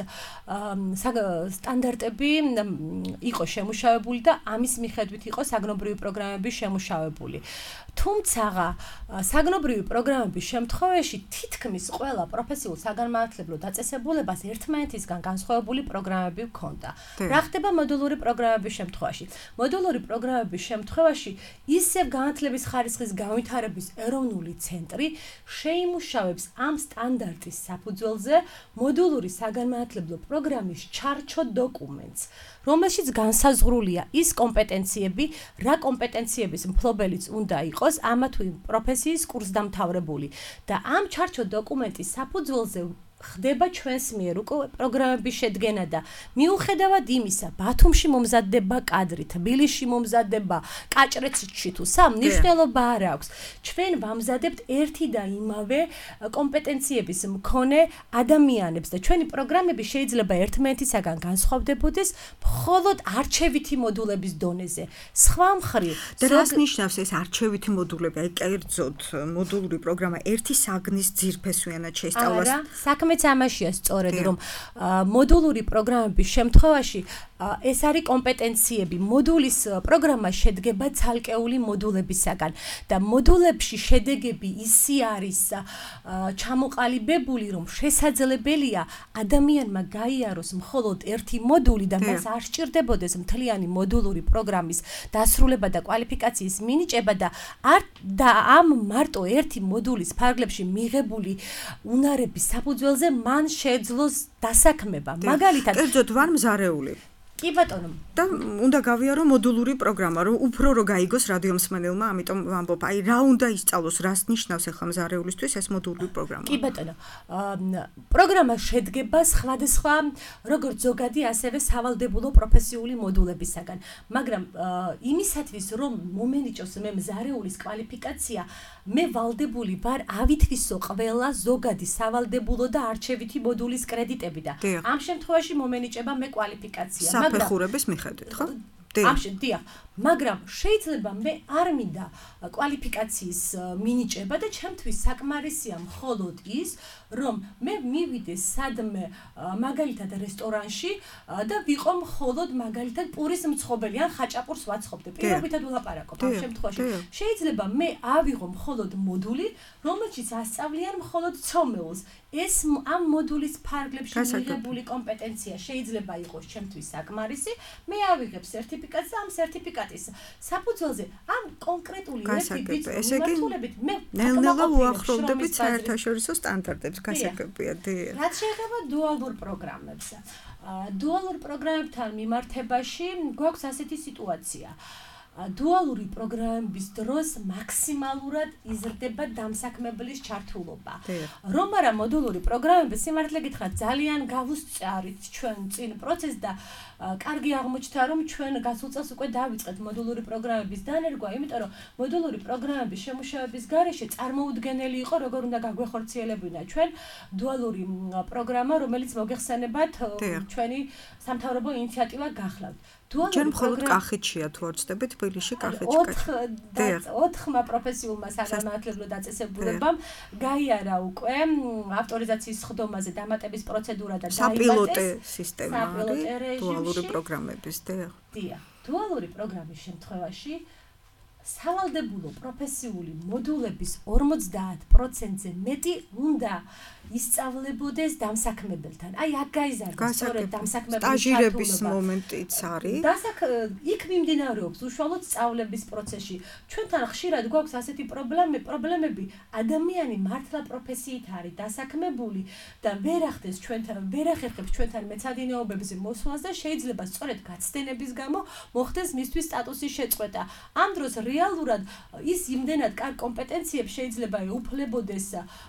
სტანდარტები იყო შემუშავებული და ამის მიხედვით იყო საგნობრივი პროგრამები შემუშავებული. თუმცა საგნობრივი პროგრამების შემთხვევაში თითქმის ყველა პროფესიულ საგანმანათლებლო დაწესებულებას ერთმანეთისგან განსხვავებული პროგრამები ჰქონდა. რა ხდება მოდულური პროგრამების შემთხვევაში? მოდულური პროგრამების შემთხვევაში ისევ განათლების ხარისხის განვითარების ეროვნული ცენტრი შეიმუშავებს ამ სტანდარტის საფუძველზე მოდულური საგანმანათლებლო პროგრამის ჩარჩო დოკუმენტს, რომელშიც განსაზღვრულია ის კომპეტენციები, რა კომპეტენციების მფლობელიც უნდა იყოს ამა თუ იმ პროფესიის კურსდამთავრებული და ამ ჩარჩო დოკუმენტის საფუძველზე ხდება ჩვენს მიერ უკვე პროგრამების შედგენა და მიუხედავად იმისა, ბათუმში მომზადდება კადრი, თბილისში მომზადდება, კაჭრეცში თუ სამ მნიშვნელობა არ აქვს. ჩვენ ვამზადებთ ერთი და იმავე კომპეტენციების მქონე ადამიანებს და ჩვენი პროგრამები შეიძლება ერთმანეთისაგან განსხვავდებოდეს მხოლოდ არჩევითი მოდულების დონეზე. სხვა მხრივ,
და რას ნიშნავს ეს არჩევითი მოდულები? აი კერძოდ მოდულური პროგრამა ერთი საგნის ძირფესვიანად შეისწავლას.
არა, საქმეც ამაშია სწორედ, რომ მოდულური პროგრამების შემთხვევაში ეს არის კომპეტენციები. მოდულის პროგრამა შედგება ცალკეული მოდულებისაგან და მოდულებში შედეგები ისი არის ჩამოყალიბებული, რომ შესაძლებელია ადამიანმა გაიაროს მხოლოდ ერთი მოდული და მას არ სჭირდებოდეს მთლიანი მოდულური პროგრამის დასრულება და კვალიფიკაციის მინიჭება და არ და ამ მარტო ერთი მოდულის ფარგლებში მიღებული უნარების საფუძველზე მან შეძლოს დასაქმება. მაგალითად,
კერძოდ ვარ მზარეული.
კი ბატონო.
და უნდა გავიარო მოდულური პროგრამა, რომ უფრო რო გაიგოს რადიომსმენელმა, ამიტომ ვამბობ, აი რა უნდა ისწავლოს, რას ნიშნავს ახლა მზარეულისთვის ეს მოდულური პროგრამა.
კი ბატონო. პროგრამა შედგება სხვადასხვა როგორც ზოგადი, ასევე სავალდებულო პროფესიული მოდულებისაგან. მაგრამ იმისათვის, რომ მომენიჭოს მე მზარეულის კვალიფიკაცია, მე ვალდებული ვარ ავითვისო ყველა ზოგადი სავალდებულო და არჩევითი მოდულის კრედიტები და ამ შემთხვევაში მომენიჭება მე კვალიფიკაცია.
საფეხურების მიხედვით, ხო?
ამში დიახ, მაგრამ შეიძლება მე არ მინდა კვალიფიკაციის მინიჭება და ჩემთვის საკმარისია მხოლოდ ის, რომ მე მივიდე სადმე მაგალითად რესტორანში და ვიყო მხოლოდ მაგალითად პურის მცხოველი ან ხაჭაპურს ვაცხობდე. პირობითად ვლაპარაკობ ამ შემთხვევაში. შეიძლება მე ავიღო მხოლოდ მოდული, რომელშიც ასწავლიან მხოლოდ ცომეულს. ეს ამ მოდულის ფარგლებში მიღებული კომპეტენცია შეიძლება იყოს ჩემთვის საკმარისი. მე ავიღებ სერტიფიკატს და ამ სერტიფიკატის საფუძველზე ამ კონკრეტული ერთი ბიძგის მიმართულებით მე
ნელ-ნელა უახლოვდებით საერთაშორისო სტანდარტებს. გასაგებია, დიახ.
რაც შეეხება დუალურ პროგრამებს. დუალურ პროგრამებთან მიმართებაში გვაქვს ასეთი სიტუაცია. დუალური პროგრამების დროს მაქსიმალურად იზრდება დამსაქმებლის ჩართულობა. რომ არა მოდულური პროგრამები სიმართლე გითხრათ ძალიან გავუსწარით ჩვენ წინ პროცესს და კარგი აღმოჩნდა რომ ჩვენ გასულ წელს უკვე დავიწყეთ მოდულური პროგრამების დანერგვა, იმიტომ რომ მოდულური პროგრამების შემუშავების გარეშე წარმოუდგენელი იყო როგორ უნდა გაგვეხორციელებინა ჩვენ დუალური პროგრამა, რომელიც მოგეხსენებათ ჩვენი სამთავრობო ინიციატივა გახლავთ.
ჩვენ მხოლოდ კახეთშია თუ არ ვცდები თბილისში კახეთში კახეთში.
ოთხმა პროფესიულმა საგანმანათლებლო დაწესებულებამ გაიარა უკვე ავტორიზაციის სხდომაზე დამატების პროცედურა და დაიბადეს
საპილოტე სისტემა არის დუალური პროგრამების დიახ.
დიახ. დუალური პროგრამის შემთხვევაში სავალდებულო პროფესიული მოდულების ორმოცდაათ პროცენტზე მეტი უნდა ისწავლებოდეს დამსაქმებელთან. აი აქ გაიზარდა სწორედ დამსაქმებელის
სტაჟირების მომენტიც არის.
დასაკ იქ მიმდინარეობს უშუალოდ სწავლების პროცესში. ჩვენთან ხშირად გვაქვს ასეთი პრობლემები, პრობლემები ადამიანი მართლა პროფესიით არის დასაქმებული და ვერ ახდენს ჩვენთან, ვერ ახერხებს ჩვენთან მეცადინეობებზე მოსვლას და შეიძლება სწორედ გაცდენების გამო მოხდეს მისთვის სტატუსის შეწყვეტა. ამ დროს რეალურად ის იმდენად კარგ კომპეტენციებს შეიძლება ეუფლებოდეს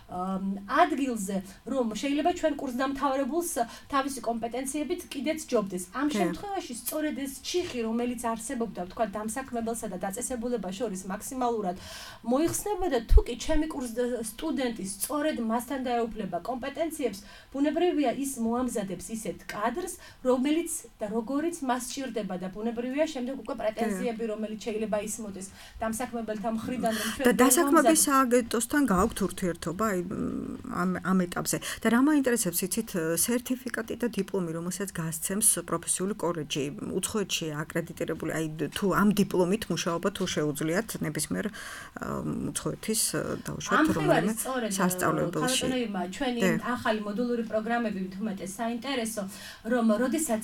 ადგილზე რომ შეიძლება ჩვენ კურსდამთავრებულს თავისი კომპეტენციებით კიდეც ჯობდეს. ამ შემთხვევაში სწორედ ეს ჩიხი, რომელიც არსებობდა, თქვა დამსაქმებელსა და დაწესებულებას შორის მაქსიმალურად მოიხსნებოდა, თუ კი ჩემი კურს სტუდენტი სწორედ მასთან დაეუფლება კომპეტენციებს, ბუნებრივია ის მოამზადებს ისეთ კადრს, რომელიც და როგორიც მას სჭირდება და ბუნებრივია შემდეგ უკვე პრეტენზიები, რომელიც შეიძლება ისმოდეს დამსაქმებელთა მხრიდან, რომ ჩვენ
და დასაქმების სააგენტოსთან გააქვთ ურთიერთობა აი ამ ეტაპზე და რა მაინტერესებს იცით სერტიფიკატი და დიპლომი რომელსაც გასცემს პროფესიული კოლეჯი უცხოეთში აკრედიტირებული აი თუ ამ დიპლომით მუშაობა თუ შეუძლიათ ნებისმიერ უცხოეთის დაუშვათ რომელიმე სასწავლებელში
ჩვენი ახალი მოდულური პროგრამები თუმეტეს საინტერესო რომ როდესაც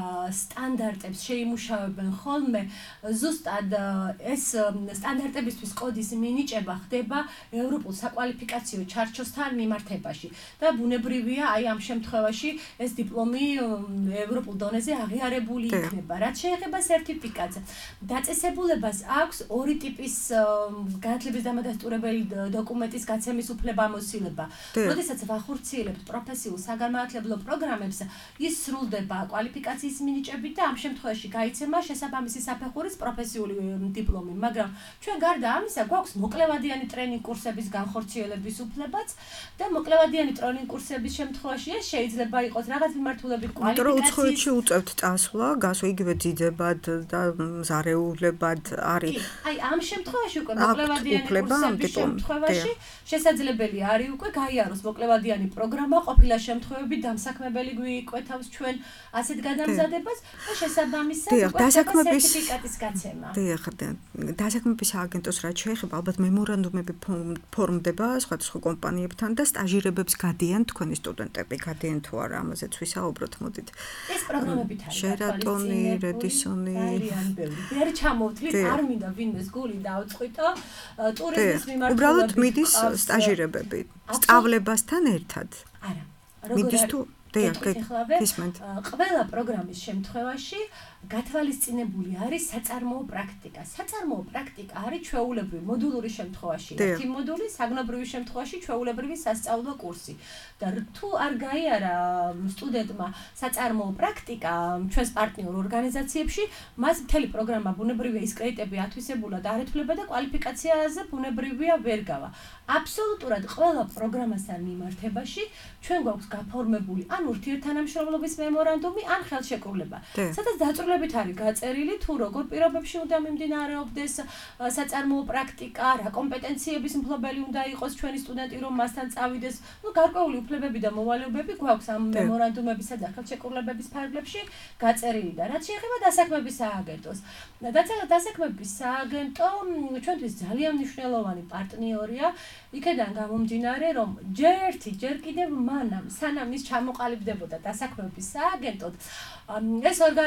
სტანდარტებს შეიმუშავებენ ხოლმე ზუსტად ეს სტანდარტებისთვის კოდის მინიჭება ხდება ევროპულ საკვალიფიკაციო ჩარჩოსთან მიმართებაში და ბუნებრივია აი ამ შემთხვევაში ეს დიპლომი ევროპულ დონეზე აღიარებული იქნება. რაც შეეხება სერტიფიკატს, დაწესებულებას აქვს ორი ტიპის განათლების დამადასტურებელი დოკუმენტის გაცემის უფლება ამოსილება. როდესაც ვახორციელებთ პროფესიულ საგანმანათლებლო პროგრამებს, ის სრულდება კვალიფიკაციის მინიჭებით და ამ შემთხვევაში გაიცემა შესაბამისი საფეხურის პროფესიული დიპლომი, მაგრამ ჩვენ გარდა ამისა გვაქვს მოკლევადიანი ტრენინგ კურსების განხორციელების უფლებაც და მოკლევადიანი ტრენინგ კურსების შემთხვევაში ეს შეიძლება იყოს რაღაც მიმართულებით კვალიფიკაციის.
იმიტომ რომ უცხოეთში უწევთ წასვლა, გასო იგივე ძიძებად და მზარეულებად არის.
აი ამ შემთხვევაში უკვე მოკლევადიანი კურსების შემთხვევაში შესაძლებელი არის უკვე გაიაროს მოკლევადიანი პროგრამა, ყოფილა შემთხვევები დამსაქმებელი გვიკვეთავს ჩვენ ასეთ გადამზადებას და შესაბამისად
დასაქმების
სერტიფიკატის გაცემა.
დიახ, დასაქმების სააგენტოს რაც შეეხება, ალბათ მემორანდუმები ფორმდება სხვადასხვა კომპანიებთან და სტაჟირებებს გადიან თქვენი სტუდენტები, გადიან თუ არა, ამაზეც ვისაუბროთ, მოდით.
ეს პროგრამებით არის.
შერატონი, რედისონი.
არიან ბევრი. ვერ ჩამოვთვლით, არ მინდა ვინმეს გული დაუწყვიტო ტურიზმის მიმართულებით.
უბრალოდ მიდის სტაჟირებები, სწავლებასთან ერთად.
არა.
მიდის თუ დიახ, გისმენთ.
ყველა პროგრამის შემთხვევაში გათვალისწინებული არის საწარმოო პრაქტიკა. საწარმოო პრაქტიკა არის ჩვეულებრივი მოდულური შემთხვევაში ერთი მოდული, საგნობრივი შემთხვევაში ჩვეულებრივი სასწავლო კურსი. და თუ არ გაიარა სტუდენტმა საწარმოო პრაქტიკა ჩვენს პარტნიორ ორგანიზაციებში, მას მთელი პროგრამა ბუნებრივია ის კრედიტები ათვისებულად არ ეთვლება და კვალიფიკაციაზე ბუნებრივია ვერ გავა. აბსოლუტურად ყველა პროგრამასთან მიმართებაში ჩვენ გვაქვს გაფორმებული ან ურთიერთთანამშრომლობის მემორანდუმი, ან ხელშეკრულება. სადაც დაწვრილებით არის გაწერილი თუ როგორ პირობებში უნდა მიმდინარეობდეს საწარმოო პრაქტიკა, რა კომპეტენციების მფლობელი უნდა იყოს ჩვენი სტუდენტი, რომ მასთან წავიდეს. ნუ გარკვეული უფლებები და მოვალეობები გვაქვს ამ მემორანდუმებისა და ხელშეკრულებების ფარგლებში გაწერილი და რაც შეეხება დასაქმების სააგენტოს. დასაქმების სააგენტო ჩვენთვის ძალიან მნიშვნელოვანი პარტნიორია, იქედან გამომდინარე, რომ ჯერ ერთი, ჯერ კიდევ მანამ, სანამ ის ჩამოყალიბდებოდა დასაქმების სააგენტოდ, ეს ორგანიზაცია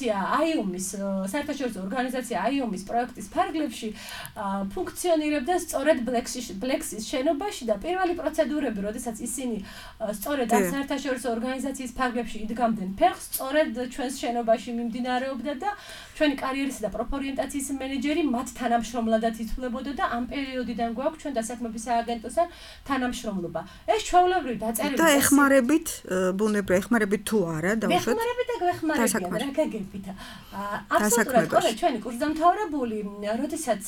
ორგანიზაცია აიუმის საერთაშორისო ორგანიზაცია აიუმის პროექტის ფარგლებში ფუნქციონირებდა სწორედ ბლექსის შენობაში და პირველი პროცედურები, როდესაც ისინი სწორედ ამ საერთაშორისო ორგანიზაციის ფარგლებში იდგამდნენ ფეხს, სწორედ ჩვენს შენობაში მიმდინარეობდა და ჩვენი კარიერისა და პროფორიენტაციის მენეჯერი მათ თანამშრომლადაც ითვლებოდა და ამ პერიოდიდან გვაქვს ჩვენ დასაქმების სააგენტოსთან თანამშრომლობა. ეს ჩვეულებრივი დაწერილი
და ეხმარებით, ბუნებრივი ეხმარებით თუ არა,
დავუშვათ. ეხმარებით და გვეხმარებიან, რა გაგებით. აბსოლუტურად ყველა ჩვენი კურსდამთავრებული, როდესაც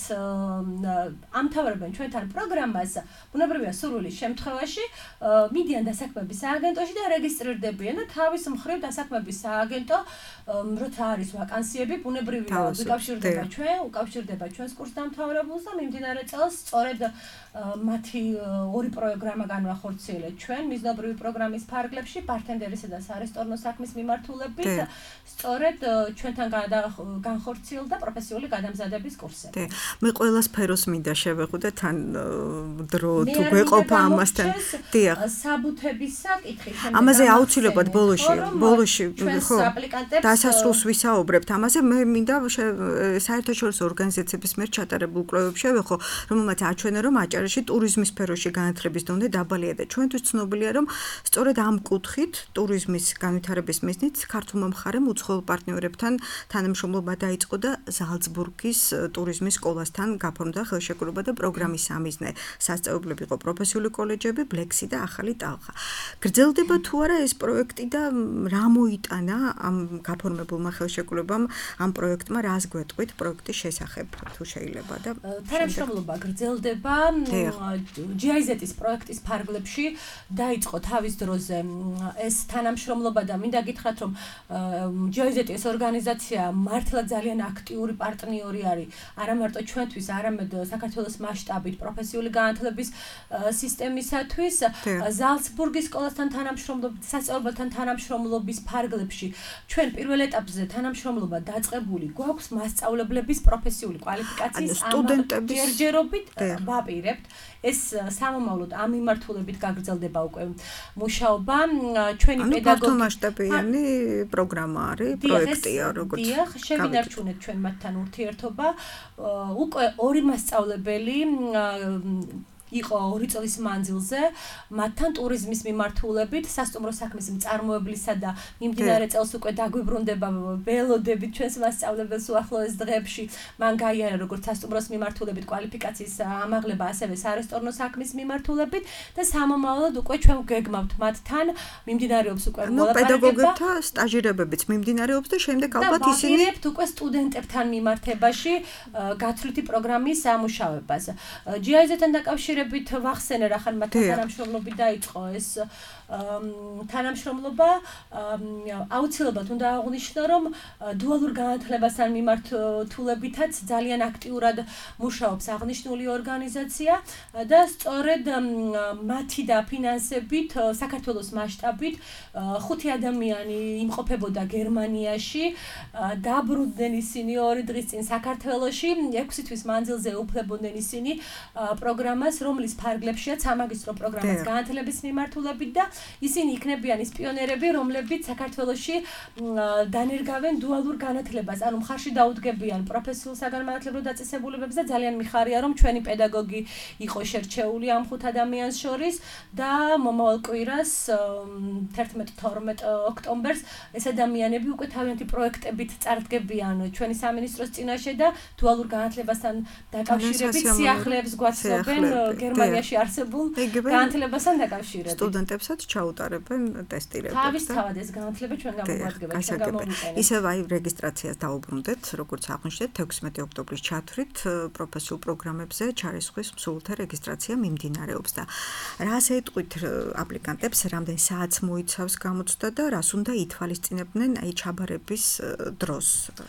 ამთავრებენ ჩვენთან პროგრამას, ბუნებრივია სურვილის შემთხვევაში მიდიან დასაქმების სააგენტოში და რეგისტრირდებიან და თავის მხრივ დასაქმების სააგენტო როცა არის ვაკანსიები, ბუნებრივია უკავშირდება ჩვენ, უკავშირდება ჩვენს კურსდამთავრებულს და მიმდინარე წელს სწორედ მათი ორი პროგრამა განვახორციელეთ ჩვენ მიზნობრივი პროგრამის ფარგლებში ბართენდერისა და სარესტორნო საქმის მიმართულებით სწორედ ჩვენთან განხორციელდა პროფესიული გადამზადების კურსები.
მე ყველა სფეროს მინდა შევეხო და თან დრო თუ გვეყოფა ამასთან. დიახ.
საბუთების საკითხი შემდეგ
ამაზე აუცილებლად ბოლოში, ბოლოში ხო დასასრულს ვისაუბრებთ ამაზე. მე მინდა საერთაშორისო ორგანიზაციების მიერ ჩატარებულ კვლევებში შევეხო, რომელმაც აჩვენა, რომ აჭარაში ტურიზმის სფეროში განათლების დონე დაბალია და ჩვენთვის ცნობილია, რომ სწორედ ამ კუთხით ტურიზმის განვითარების მიზნით ქართულმა მხარემ უცხოელ პარტნიორებთან თანამშრომლობა დაიწყო და ზალცბურგის ტურიზმის სკოლასთან გაფორმდა ხელშეკრულება და პროგრამის სამიზნე სასწავლებლები იყო პროფესიული კოლეჯები, ბლექსი და ახალი ტალღა. გრძელდება თუ არა ეს პროექტი და რა მოიტანა ამ გაფორმებულმა ხელშეკრულებამ ამ პროექტმა რას გვეტყვით პროექტის შესახებ თუ შეიძლება და
თანამშრომლობა გრძელდება ჯი აი ზეტ-ის პროექტის ფარგლებში დაიწყო თავის დროზე ეს თანამშრომლობა და მინდა გითხრათ რომ ჯი აი ზეტ ეს ორგანიზაცია მართლა ძალიან აქტიური პარტნიორი არის არა მარტო ჩვენთვის, არამედ საქართველოს მასშტაბით პროფესიული განათლების სისტემისათვის ზალცბურგის სკოლასთან თანამშრომლობით, სასწავლებელთან თანამშრომლობის ფარგლებში ჩვენ პირველ ეტაპზე თანამშრომლობა დაწყებული გვაქვს მასწავლებლების პროფესიული კვალიფიკაციის
სტუდენტების
ჯერჯერობით ვაპირებთ. ეს სამომავლოდ ამ მიმართულებით გაგრძელდება უკვე მუშაობა. ჩვენი პედაგოგი
მასშტაბიანი პროგრამა არის, პროექტია, როგორც
დიახ, შევინარჩუნეთ ჩვენ მათთან ურთიერთობა. უკვე ორი მასწავლებელი იყო ორი წლის მანძილზე მათთან ტურიზმის მიმართულებით სასტუმრო საქმის მწარმოებლისა და მიმდინარე წელს უკვე დაგვიბრუნდება ველოდებით ჩვენს მასწავლებელს უახლოეს დღეებში მან გაიარა როგორც სასტუმროს მიმართულებით კვალიფიკაციის ამაღლება ასევე სარესტორნო საქმის მიმართულებით და სამომავლოდ უკვე ჩვენ გეგმავთ მათთან მიმდინარეობს უკვე
მოლაპარაკება პედაგოგებთა სტაჟირებებიც მიმდინარეობს და შემდეგ ალბათ ისინი
ვაპირებთ უკვე სტუდენტებთან მიმართებაში გათვლითი პროგრამის სამუშაოებას. ჯი აი ზეტ-თან დაკავშირებით ვახსენე რა ხან მათთან თანამშრომლობით დაიწყო ეს თანამშრომლობა აუცილებლად უნდა აღვნიშნო რომ დუალურ განათლებასთან მიმართულებითაც ძალიან აქტიურად მუშაობს აღნიშნული ორგანიზაცია და სწორედ მათი დაფინანსებით საქართველოს მასშტაბით ხუთი ადამიანი იმყოფებოდა გერმანიაში დაბრუნდნენ ისინი ორი დღის წინ საქართველოში ექვსი თვის მანძილზე უფლებოდნენ ისინი პროგრამას რომლის ფარგლებშია სამაგისტრო პროგრამას განათლების მიმართულებით და ისინი იქნებიან ის პიონერები, რომლებიც საქართველოში დანერგავენ დუალურ განათლებას, ანუ მხარში დაუდგებიან პროფესიულ საგანმანათლებლო დაწესებულებებს და ძალიან მიხარია, რომ ჩვენი პედაგოგი იყო შერჩეული ამ ხუთ ადამიანს შორის და მომავალ კვირას თერთმეტ თორმეტ ოქტომბერს ეს ადამიანები უკვე თავიანთი პროექტებით წარდგებიან ჩვენი სამინისტროს წინაშე და დუალურ განათლებასთან დაკავშირებით სიახლეებს გვაცნობენ გერმანიაში არსებულ განათლებასთან დაკავშირებით.
სტუდენტებსაც ჩაუტარებენ ტესტირებებს.
თავისთავად ეს განათლება ჩვენ გამოგვადგება, ჩვენ გამოვიყენებთ.
ისევ აი რეგისტრაციას დაუბრუნდეთ, როგორც აღვნიშნეთ, ექვსმეტი ოქტომბრის ჩათვლით პროფესიულ პროგრამებზე ჩარისხვის მსულთა რეგისტრაცია მიმდინარეობს და რას ეტყვით აპლიკანტებს, რამდენ საათს მოიცავს გამოცდა და რას უნდა ითვალისწინებდნენ აი ჩაბარების დროს.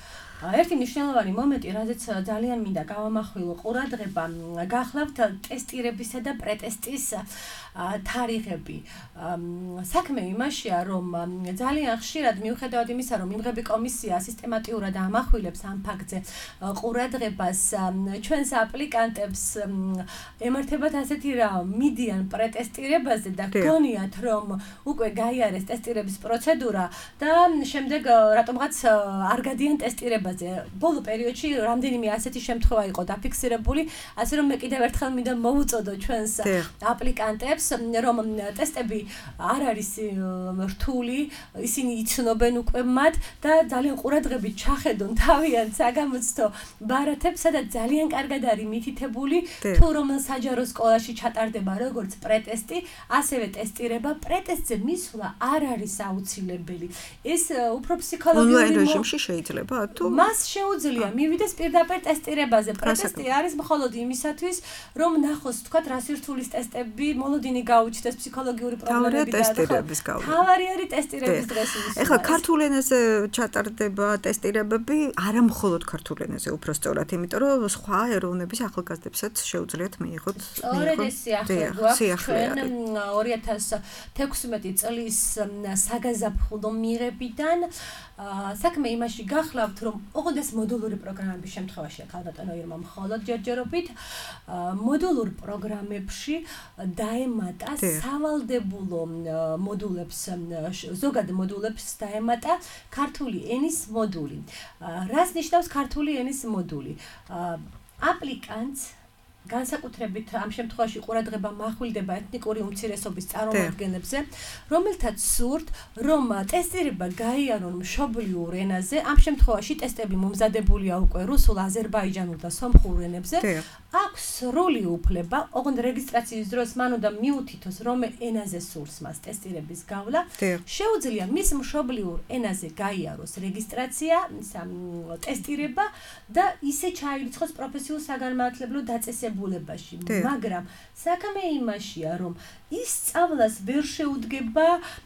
ერთი მნიშვნელოვანი მომენტი, რაზეც ძალიან მინდა გავამახვილო ყურადღება, გახლავთ ტესტირებისა და პრეტესტის თარიღები. საქმე იმაშია, რომ ძალიან ხშირად მიუხედავად იმისა, რომ მიმღები კომისია სისტემატიურად ამახვილებს ამ ფაქტზე ყურადღებას, ჩვენს აპლიკანტებს ემართებათ ასეთი რა, მიდიან პრეტესტირებაზე და გონიათ, რომ უკვე გაიარეს ტესტირების პროცედურა და შემდეგ რატომღაც არ გადიან ტესტირებაზე. ბოლო პერიოდში რამდენიმე ასეთი შემთხვევა იყო დაფიქსირებული, ასე რომ მე კიდევ ერთხელ მინდა მოვუწოდო ჩვენს აპლიკანტებს, რომ ტესტები არ არის რთული, ისინი იცნობენ უკვე მათ და ძალიან ყურადღებით ჩახედონ თავიანთ საგამოცდო ბარათებს, სადაც ძალიან კარგად არის მითითებული თუ რომელ საჯარო სკოლაში ჩატარდება როგორც პრეტესტი, ასევე ტესტირება. პრეტესტზე მისვლა არ არის აუცილებელი. ეს უფრო ფსიქოლოგიური
ონლაინ რეჟიმში შეიძლება თუ
მას შეუძლია მივიდეს პირდაპირ ტესტირებაზე. პრეტესტი არის მხოლოდ იმისათვის, რომ ნახოს თქვათ რა სირთულის ტესტები მოლოდინი გაუჩნდეს ფსიქოლოგიური პრობლემები და
ტესტირების გავლა.
თავარი არის ტესტირების დღეს.
ეხლა ქართულ ენაზე ჩატარდება ტესტირებები, არა მხოლოდ ქართულ ენაზე უბრალოდ, იმიტომ რომ სხვა ეროვნების ახალგაზრდებსაც შეუძლიათ მიიღოთ.
სწორედ ეს სიახლე ჩვენ ორი ათას თექვსმეტი წლის საგაზაფხულო მიღებიდან საქმე იმაში გახლავთ, რომ ოღონდ ეს მოდულური პროგრამების შემთხვევაშია ქალბატონო ირმა მხოლოდ ჯერჯერობით მოდულურ პროგრამებში დაემატა სავალდებულო მოდულებს, ზოგად მოდულებს დაემატა ქართული ენის მოდული. რას ნიშნავს ქართული ენის მოდული? აპლიკანტს განსაკუთრებით ამ შემთხვევაში ყურადღება მახვილდება ეთნიკური უმცირესობის წარმომადგენლებზე, რომელთაც სურთ, რომ ტესტირება გაიარონ მშობლიურ ენაზე, ამ შემთხვევაში ტესტები მომზადებულია უკვე რუსულ, აზერბაიჯანულ და სომხურ ენებზე, აქვს სრული უფლება, ოღონდ რეგისტრაციის დროს მან უნდა მიუთითოს, რომელ ენაზე სურს მას ტესტირების გავლა, შეუძლია მის მშობლიურ ენაზე გაიაროს რეგისტრაცია, ტესტირება და ისე ჩაირიცხოს პროფესიულ საგანმანათლებლო დაწესებულებაში. მაგრამ საქმე იმაშია, რომ ის სწავლას ვერ შეუდგება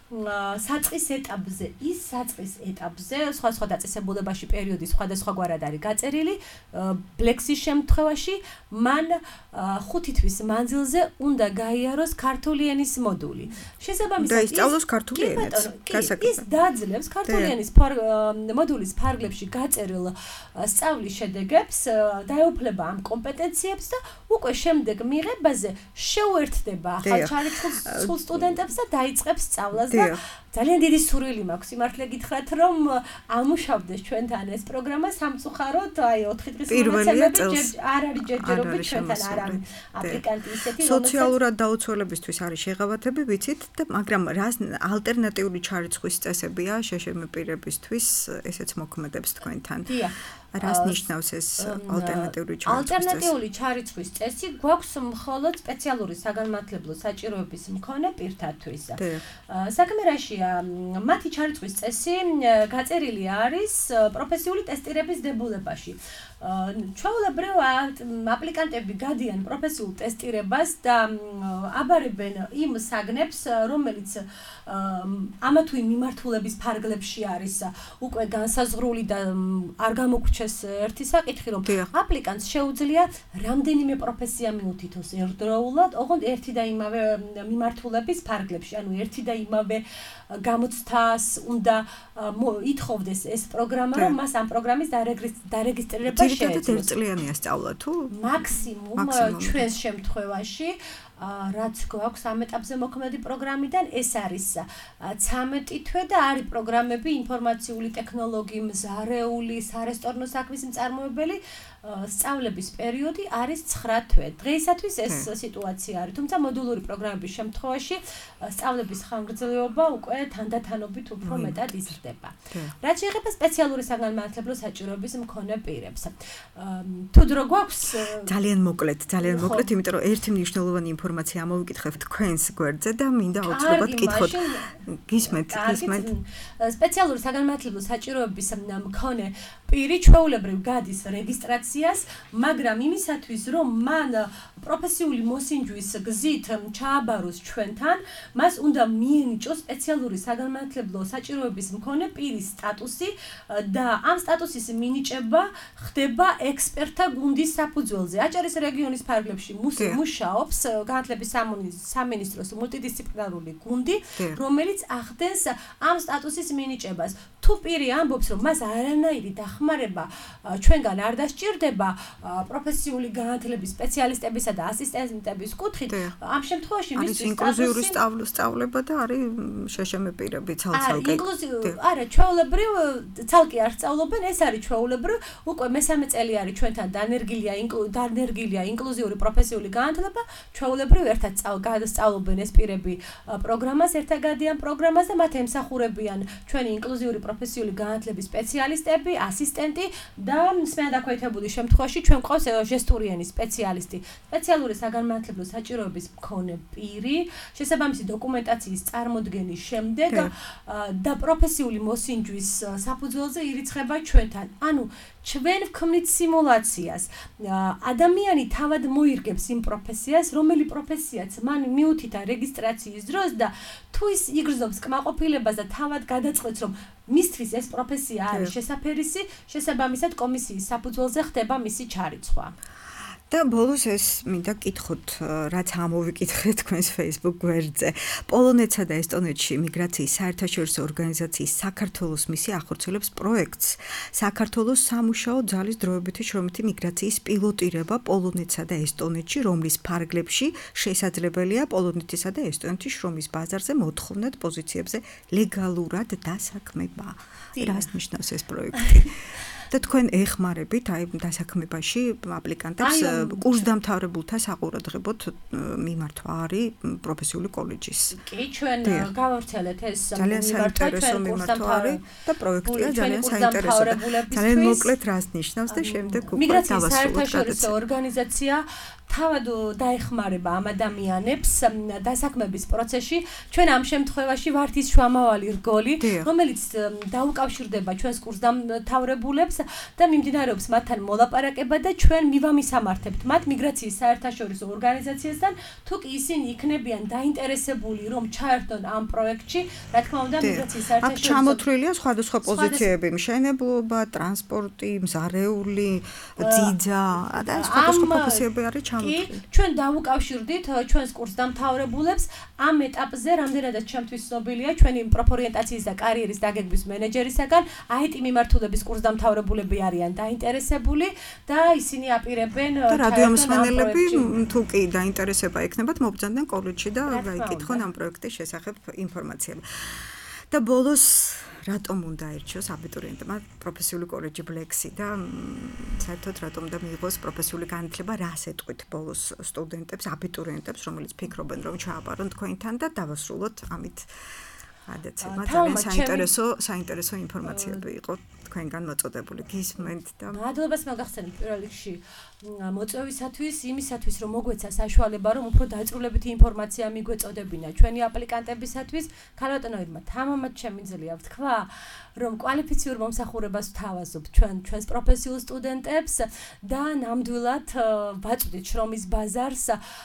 საწყის ეტაპზე, ის საწყის ეტაპზე, სხვა სხვა დაწესებულებაში პერიოდი სხვადასხვაგვარად არის გაწერილი, ბლექსის შემთხვევაში მან ხუთი თვის მანძილზე უნდა გაიაროს ქართული ენის მოდული. შესაბამისად,
და ისწავლოს ქართული ენაც.
ის დაძლევს ქართული ენის მოდულის ფარგლებში გაწერილ სწავლის შედეგებს, დაეუფლება ამ კომპეტენციებს და უკვე შემდეგ მიღებაზე შეუერთდება ახალ ჩარიცხულ სტუდენტებს და დაიწყებს სწავლას და ძალიან დიდი სურვილი მაქვს სიმართლე გითხრათ, რომ ამუშავდეს ჩვენთან ეს პროგრამა სამწუხაროდ, აი ოთხი დღის მონაცემები არ არის ჯერჯერობით ჩვენთან არ არის აპლიკანტი ისეთი, რომელსაც
სოციალურად დაუცველებისთვის არის შეღავათები, ვიცით, და მაგრამ რა ალტერნატიული ჩარიცხვის წესებია შეშემ პირებისთვის, ესეც მოქმედებს თქვენთან. რას ნიშნავს ეს ალტერნატიული ჩარიცხვის წესი?
ალტერნატიული ჩარიცხვის წესი გვაქვს მხოლოდ სპეციალური საგანმანათლებლო საჭიროების მქონე პირთათვის. საქმე რაშია, მათი ჩარიცხვის წესი გაწერილი არის პროფესიული ტესტირების დებულებაში. ჩვეულებრივ აპლიკანტები გადიან პროფესიულ ტესტირებას და აბარებენ იმ საგნებს, რომელიც ამა თუ იმ მიმართულების ფარგლებში არის უკვე განსაზღვრული და არ გამოგვჩეს ერთი საკითხი, რომ აპლიკანტს შეუძლია რამდენიმე პროფესია მიუთითოს ერთდროულად, ოღონდ ერთი და იმავე მიმართულების ფარგლებში, ანუ ერთი და იმავე გამოცდას უნდა ითხოვდეს ეს პროგრამა, რომ მას ამ პროგრამის დარეგისტრირება შეეძლოს.
ძირითადად ერთწლიანია სწავლა თუ?
მაქსიმუმ ჩვენს შემთხვევაში რაც გვაქვს ამ ეტაპზე მოქმედი პროგრამიდან, ეს არის ცამეტი თვე და არის პროგრამები ინფორმაციული ტექნოლოგიი, მზარეული, სარესტორნო საქმის მწარმოებელი, სწავლების პერიოდი არის ცხრა თვე. დღეისათვის ეს სიტუაცია არის, თუმცა მოდულური პროგრამების შემთხვევაში სწავლების ხანგრძლივობა უკვე თანდათანობით უფრო მეტად იზრდება. რაც შეეხება სპეციალური საგანმანათლებლო საჭიროების მქონე პირებს. თუ დრო გვაქვს
ძალიან მოკლედ, ძალიან მოკლედ, იმიტომ რომ ერთი მნიშვნელოვანი ინფორმაცია ამოვიკითხებთ თქვენს გვერდზე და მინდა აუცილებლად გითხოთ. გისმენთ, გისმენთ.
სპეციალური საგანმანათლებლო საჭიროების მქონე პირი ჩვეულებრივ გადის რეგისტრაციაში პროფესიას, მაგრამ იმისათვის, რომ მან პროფესიული მოსინჯვის გზით ჩააბაროს ჩვენთან, მას უნდა მიენიჭოს სპეციალური საგანმანათლებლო საჭიროების მქონე პირის სტატუსი და ამ სტატუსის მინიჭება ხდება ექსპერტთა გუნდის საფუძველზე. აჭარის რეგიონის ფარგლებში მუშაობს განათლების სამინისტროს მულტიდისციპლინარული გუნდი, რომელიც ახდენს ამ სტატუსის მინიჭებას. თუ პირი ამბობს, რომ მას არანაირი დახმარება ჩვენგან არ დასჭირდება პროფესიული განათლების სპეციალისტებისა და ასისტენტების კუთხით, ამ შემთხვევაში მისთვის
ინკლუზიური სწავლება და არის შეშემე პირები ცალ-ცალკე.
არა, ჩვეულებრივ ცალკე არ სწავლობენ, ეს არის ჩვეულებრივ, უკვე მესამე წელი არის ჩვენთან დანერგილია დანერგილია ინკლუზიური პროფესიული განათლება, ჩვეულებრივ ერთად სწავლობენ ეს პირები პროგრამას, ერთად გადიან პროგრამას და მათ ემსახურებიან ჩვენი ინკლუზიური პროფესიული განათლების სპეციალისტები, ასისტენტი და სმენდაქვეითებული შემთხვევაში ჩვენ გვყავს ჟესტური ენის სპეციალისტი, სპეციალური საგანმანათლებლო საჭიროების მქონე პირი, შესაბამისი დოკუმენტაციის წარმოდგენის შემდეგ და პროფესიული მოსინჯვის საფუძველზე ირიცხება ჩვენთან. ანუ ჩვენ ვქმნით სიმულაციას. ადამიანი თავად მოირგებს იმ პროფესიას, რომელი პროფესიაც მან მიუთითა რეგისტრაციის დროს და თუ ის იგრძნობს კმაყოფილებას და თავად გადაწყობს, რომ მისთვის ეს პროფესია არის შესაფერისი, შესაბამისად კომისიის საფუძველზე ხდება მისი ჩარიცხვა.
და ბოლოს ეს მინდა გითხოთ, რაც ამოვიკითხეთ თქვენს Facebook გვერდზე. პოლონეთსა და ესტონეთში მიგრაციის საერთაშორისო ორგანიზაციის საქართველოს მისია ახორციელებს პროექტს საქართველოს სამუშაო ძალის დროებითი შრომითი მიგრაციის პილოტირება პოლონეთსა და ესტონეთში, რომლის ფარგლებში შესაძლებელია პოლონეთისა და ესტონეთის შრომის ბაზარზე მოთხოვნად პოზიციებზე ლეგალურად დასაქმება. რას ნიშნავს ეს პროექტი? და თქვენ ეხმარებით აი დასაქმებაში აპლიკანტებს კურსდამთავრებულთა საყურადღებოდ მიმართვა არის პროფესიული კოლეჯის.
კი, ჩვენ გავავრცელეთ ეს
ძალიან საინტერესო მიმართვა არის და პროექტია ძალიან საინტერესო. ძალიან მოკლედ რას ნიშნავს და შემდეგ უკვე
მიგრაციის საერთაშორისო ორგანიზაცია თავად დაეხმარება ამ ადამიანებს დასაქმების პროცესში. ჩვენ ამ შემთხვევაში ვართ ის შუამავალი რგოლი, რომელიც დაუკავშირდება ჩვენს კურსდამთავრებულებს და მიმდინარეობს მათთან მოლაპარაკება და ჩვენ მივამისამართებთ მათ მიგრაციის საერთაშორისო ორგანიზაციასთან, თუ კი ისინი იქნებიან დაინტერესებული რომ ჩაერთონ ამ პროექტში, რა თქმა უნდა მიგრაციის საერთაშორისო
აქ ჩამოთვლილია სხვადასხვა პოზიციები, მშენებლობა, ტრანსპორტი, მზარეული, ძიძა და სხვადასხვა პროფესიები არის ჩამოთვლილი.
კი, ჩვენ დავუკავშირდით ჩვენს კურსდამთავრებულებს ამ ეტაპზე, რამდენადაც ჩემთვის ცნობილია, ჩვენი პროფორიენტაციის და კარიერის დაგეგმვის მენეჯერისაგან აი ტი მიმართულების კურსდამთავრებულები არიან დაინტერესებული და ისინი აპირებენ
და რადიომსმენელები თუ კი დაინტერესება ექნებათ, მობრძანდნენ კოლეჯში და გაიკითხონ ამ პროექტის შესახებ ინფორმაციები. და ბოლოს რატომ უნდა ერჩიოს აბიტურიენტებმა პროფესიული კოლეჯი ბლექსი და საერთოდ რატომ უნდა მიიღოს პროფესიული განათლება, რას ეტყვით ბოლოს სტუდენტებს, აბიტურიენტებს, რომელიც ფიქრობენ რომ ჩააბარონ თქვენთან და დავასრულოთ ამით გადაცემა. ძალიან საინტერესო საინტერესო ინფორმაციები იყო თქვენგან მოწოდებული. გისმენთ და
მადლობას მოგახსენებთ პირველ რიგში მოწვევისათვის, იმისათვის რომ მოგვეცა საშუალება რომ უფრო დაწვრილებითი ინფორმაცია მიგვეწოდებინა ჩვენი აპლიკანტებისათვის. ქალბატონებმა თამამად შემიძლია ვთქვა, რომ კვალიფიციურ მომსახურებას ვთავაზობთ ჩვენ ჩვენს პროფესიულ სტუდენტებს და ნამდვილად ვაწვდით შრომის ბაზარს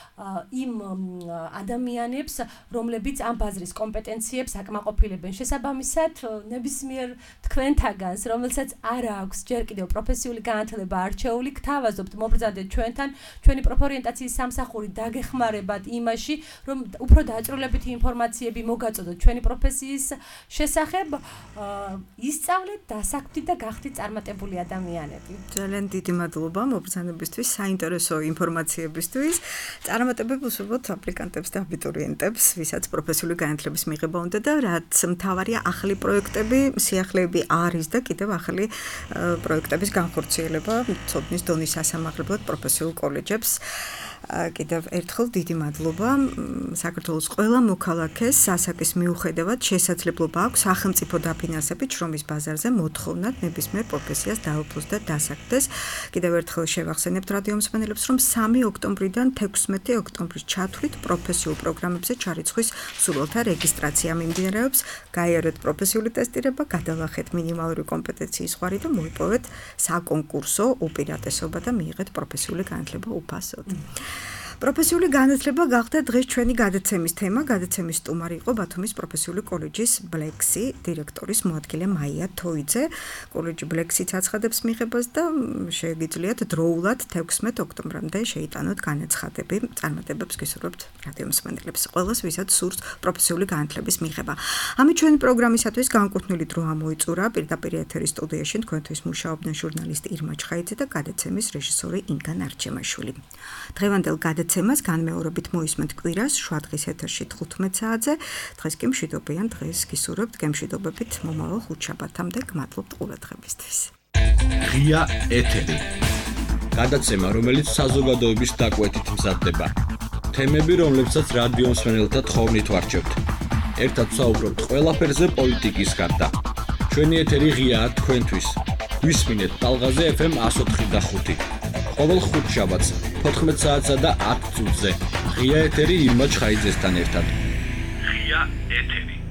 იმ ადამიანებს, რომლებიც ამ ბაზრის კომპეტენციებს აკმაყოფილებენ. შესაბამისად, ნებისმიერ თქვენთაგანს, რომელსაც არ აქვს ჯერ კიდევ პროფესიული განათლება არჩეული, გთავაზობთ მობრძანდეთ ჩვენთან, ჩვენი პროფორიენტაციის სამსახური დაგეხმარებათ იმაში, რომ უფრო დაწვრილებითი ინფორმაციები მოგაწოდოთ ჩვენი პროფესიის შესახებ, ისწავლეთ, დასაქმდით და გახდით წარმატებული ადამიანები.
ძალიან დიდი მადლობა მობრძანებისთვის, საინტერესო ინფორმაციებისთვის. წარმატებები ვუსურვოთ აპლიკანტებს და აბიტურიენტებს, ვისაც პროფესიული განათლების მიღება უნდა და რაც მთავარია ახალი პროექტები, სიახლეები არის და კიდევ ახალი პროექტების განხორციელება ცოდნის დონის ასამაღლებლად პროფესიულ კოლეჯებს. კიდევ ერთხელ დიდი მადლობა საქართველოს ყველა მოქალაქეს სასაკის მიუხედავად შესაძლებლობა აქვს სახელმწიფო დაფინანსებით შრომის ბაზარზე მოთხოვნად ნებისმიერ პროფესიას დაუფლოს და დასაქმდეს. კიდევ ერთხელ შევახსენებთ რადიო მსმენელებს, რომ სამი ოქტომბრიდან თექვსმეტი ოქტომბრის ჩათვლით პროფესიულ პროგრამებზე ჩარიცხვის მსურველთა რეგისტრაცია მიმდინარეობს. გაიარეთ პროფესიული ტესტირება, გადალახეთ მინიმალური კომპეტენციის ხვარი და მოიპოვეთ საკონკურსო უპირატესობა და მიიღეთ პროფესიული განათლება უფასოდ. პროფესიული განათლება გახდა დღეს ჩვენი გადაცემის თემა. გადაცემის სტუმარი იყო ბათუმის პროფესიული კოლეჯის ბლექსი დირექტორის მოადგილე მაია თოიძე. კოლეჯი ბლექსიც აცხადებს მიღებას და შეგიძლიათ დროულად თექვსმეტ ოქტომბრამდე შეიტანოთ განაცხადები. წარმატებებს გისურვებთ რადიო მსმენელებს, ყველას ვისაც სურს პროფესიული განათლების მიღება. ამით ჩვენი პროგრამისათვის განკუთვნილი დრო ამოიწურა. პირდაპირ ეთერის სტუდიაში თქვენთვის მუშაობდნენ ჟურნალისტი ირმა ჩხაიძე და გადაცემის რეჟისორი ინგა ნარჩემაშვილი. დღევანდელ გადაცემას განმეორებით მოისმენთ კვირას შვადღის ეთერში თხუთმეტ საათზე. დღეს კი მშვიდობიან დღეს გისურვებთ გემშვიდობებით მომავალ ხუთშაბათამდე. გმადლობთ ყურადღებისთვის.
ღია ეთერი. გადაცემა, რომელიც საზოგადოების დაკვეთით მზადდება. თემები, რომლებსაც რადიო მსმენელთა თხოვნით ვარჩევთ. ერთად ვსაუბრობთ ყველაფერზე პოლიტიკის გარდა. ჩვენი ეთერი ღიაა თქვენთვის. გვისმინეთ ტალღაზე ეფ ემ εκατო ოთხი და ხუთი. ყოველ ხუთშაბათს თოთხმეტ საათსა და ათ წუთზე. ღია ეთერი ირმა ჩხაიძესთან ერთად. ღია ეთერი.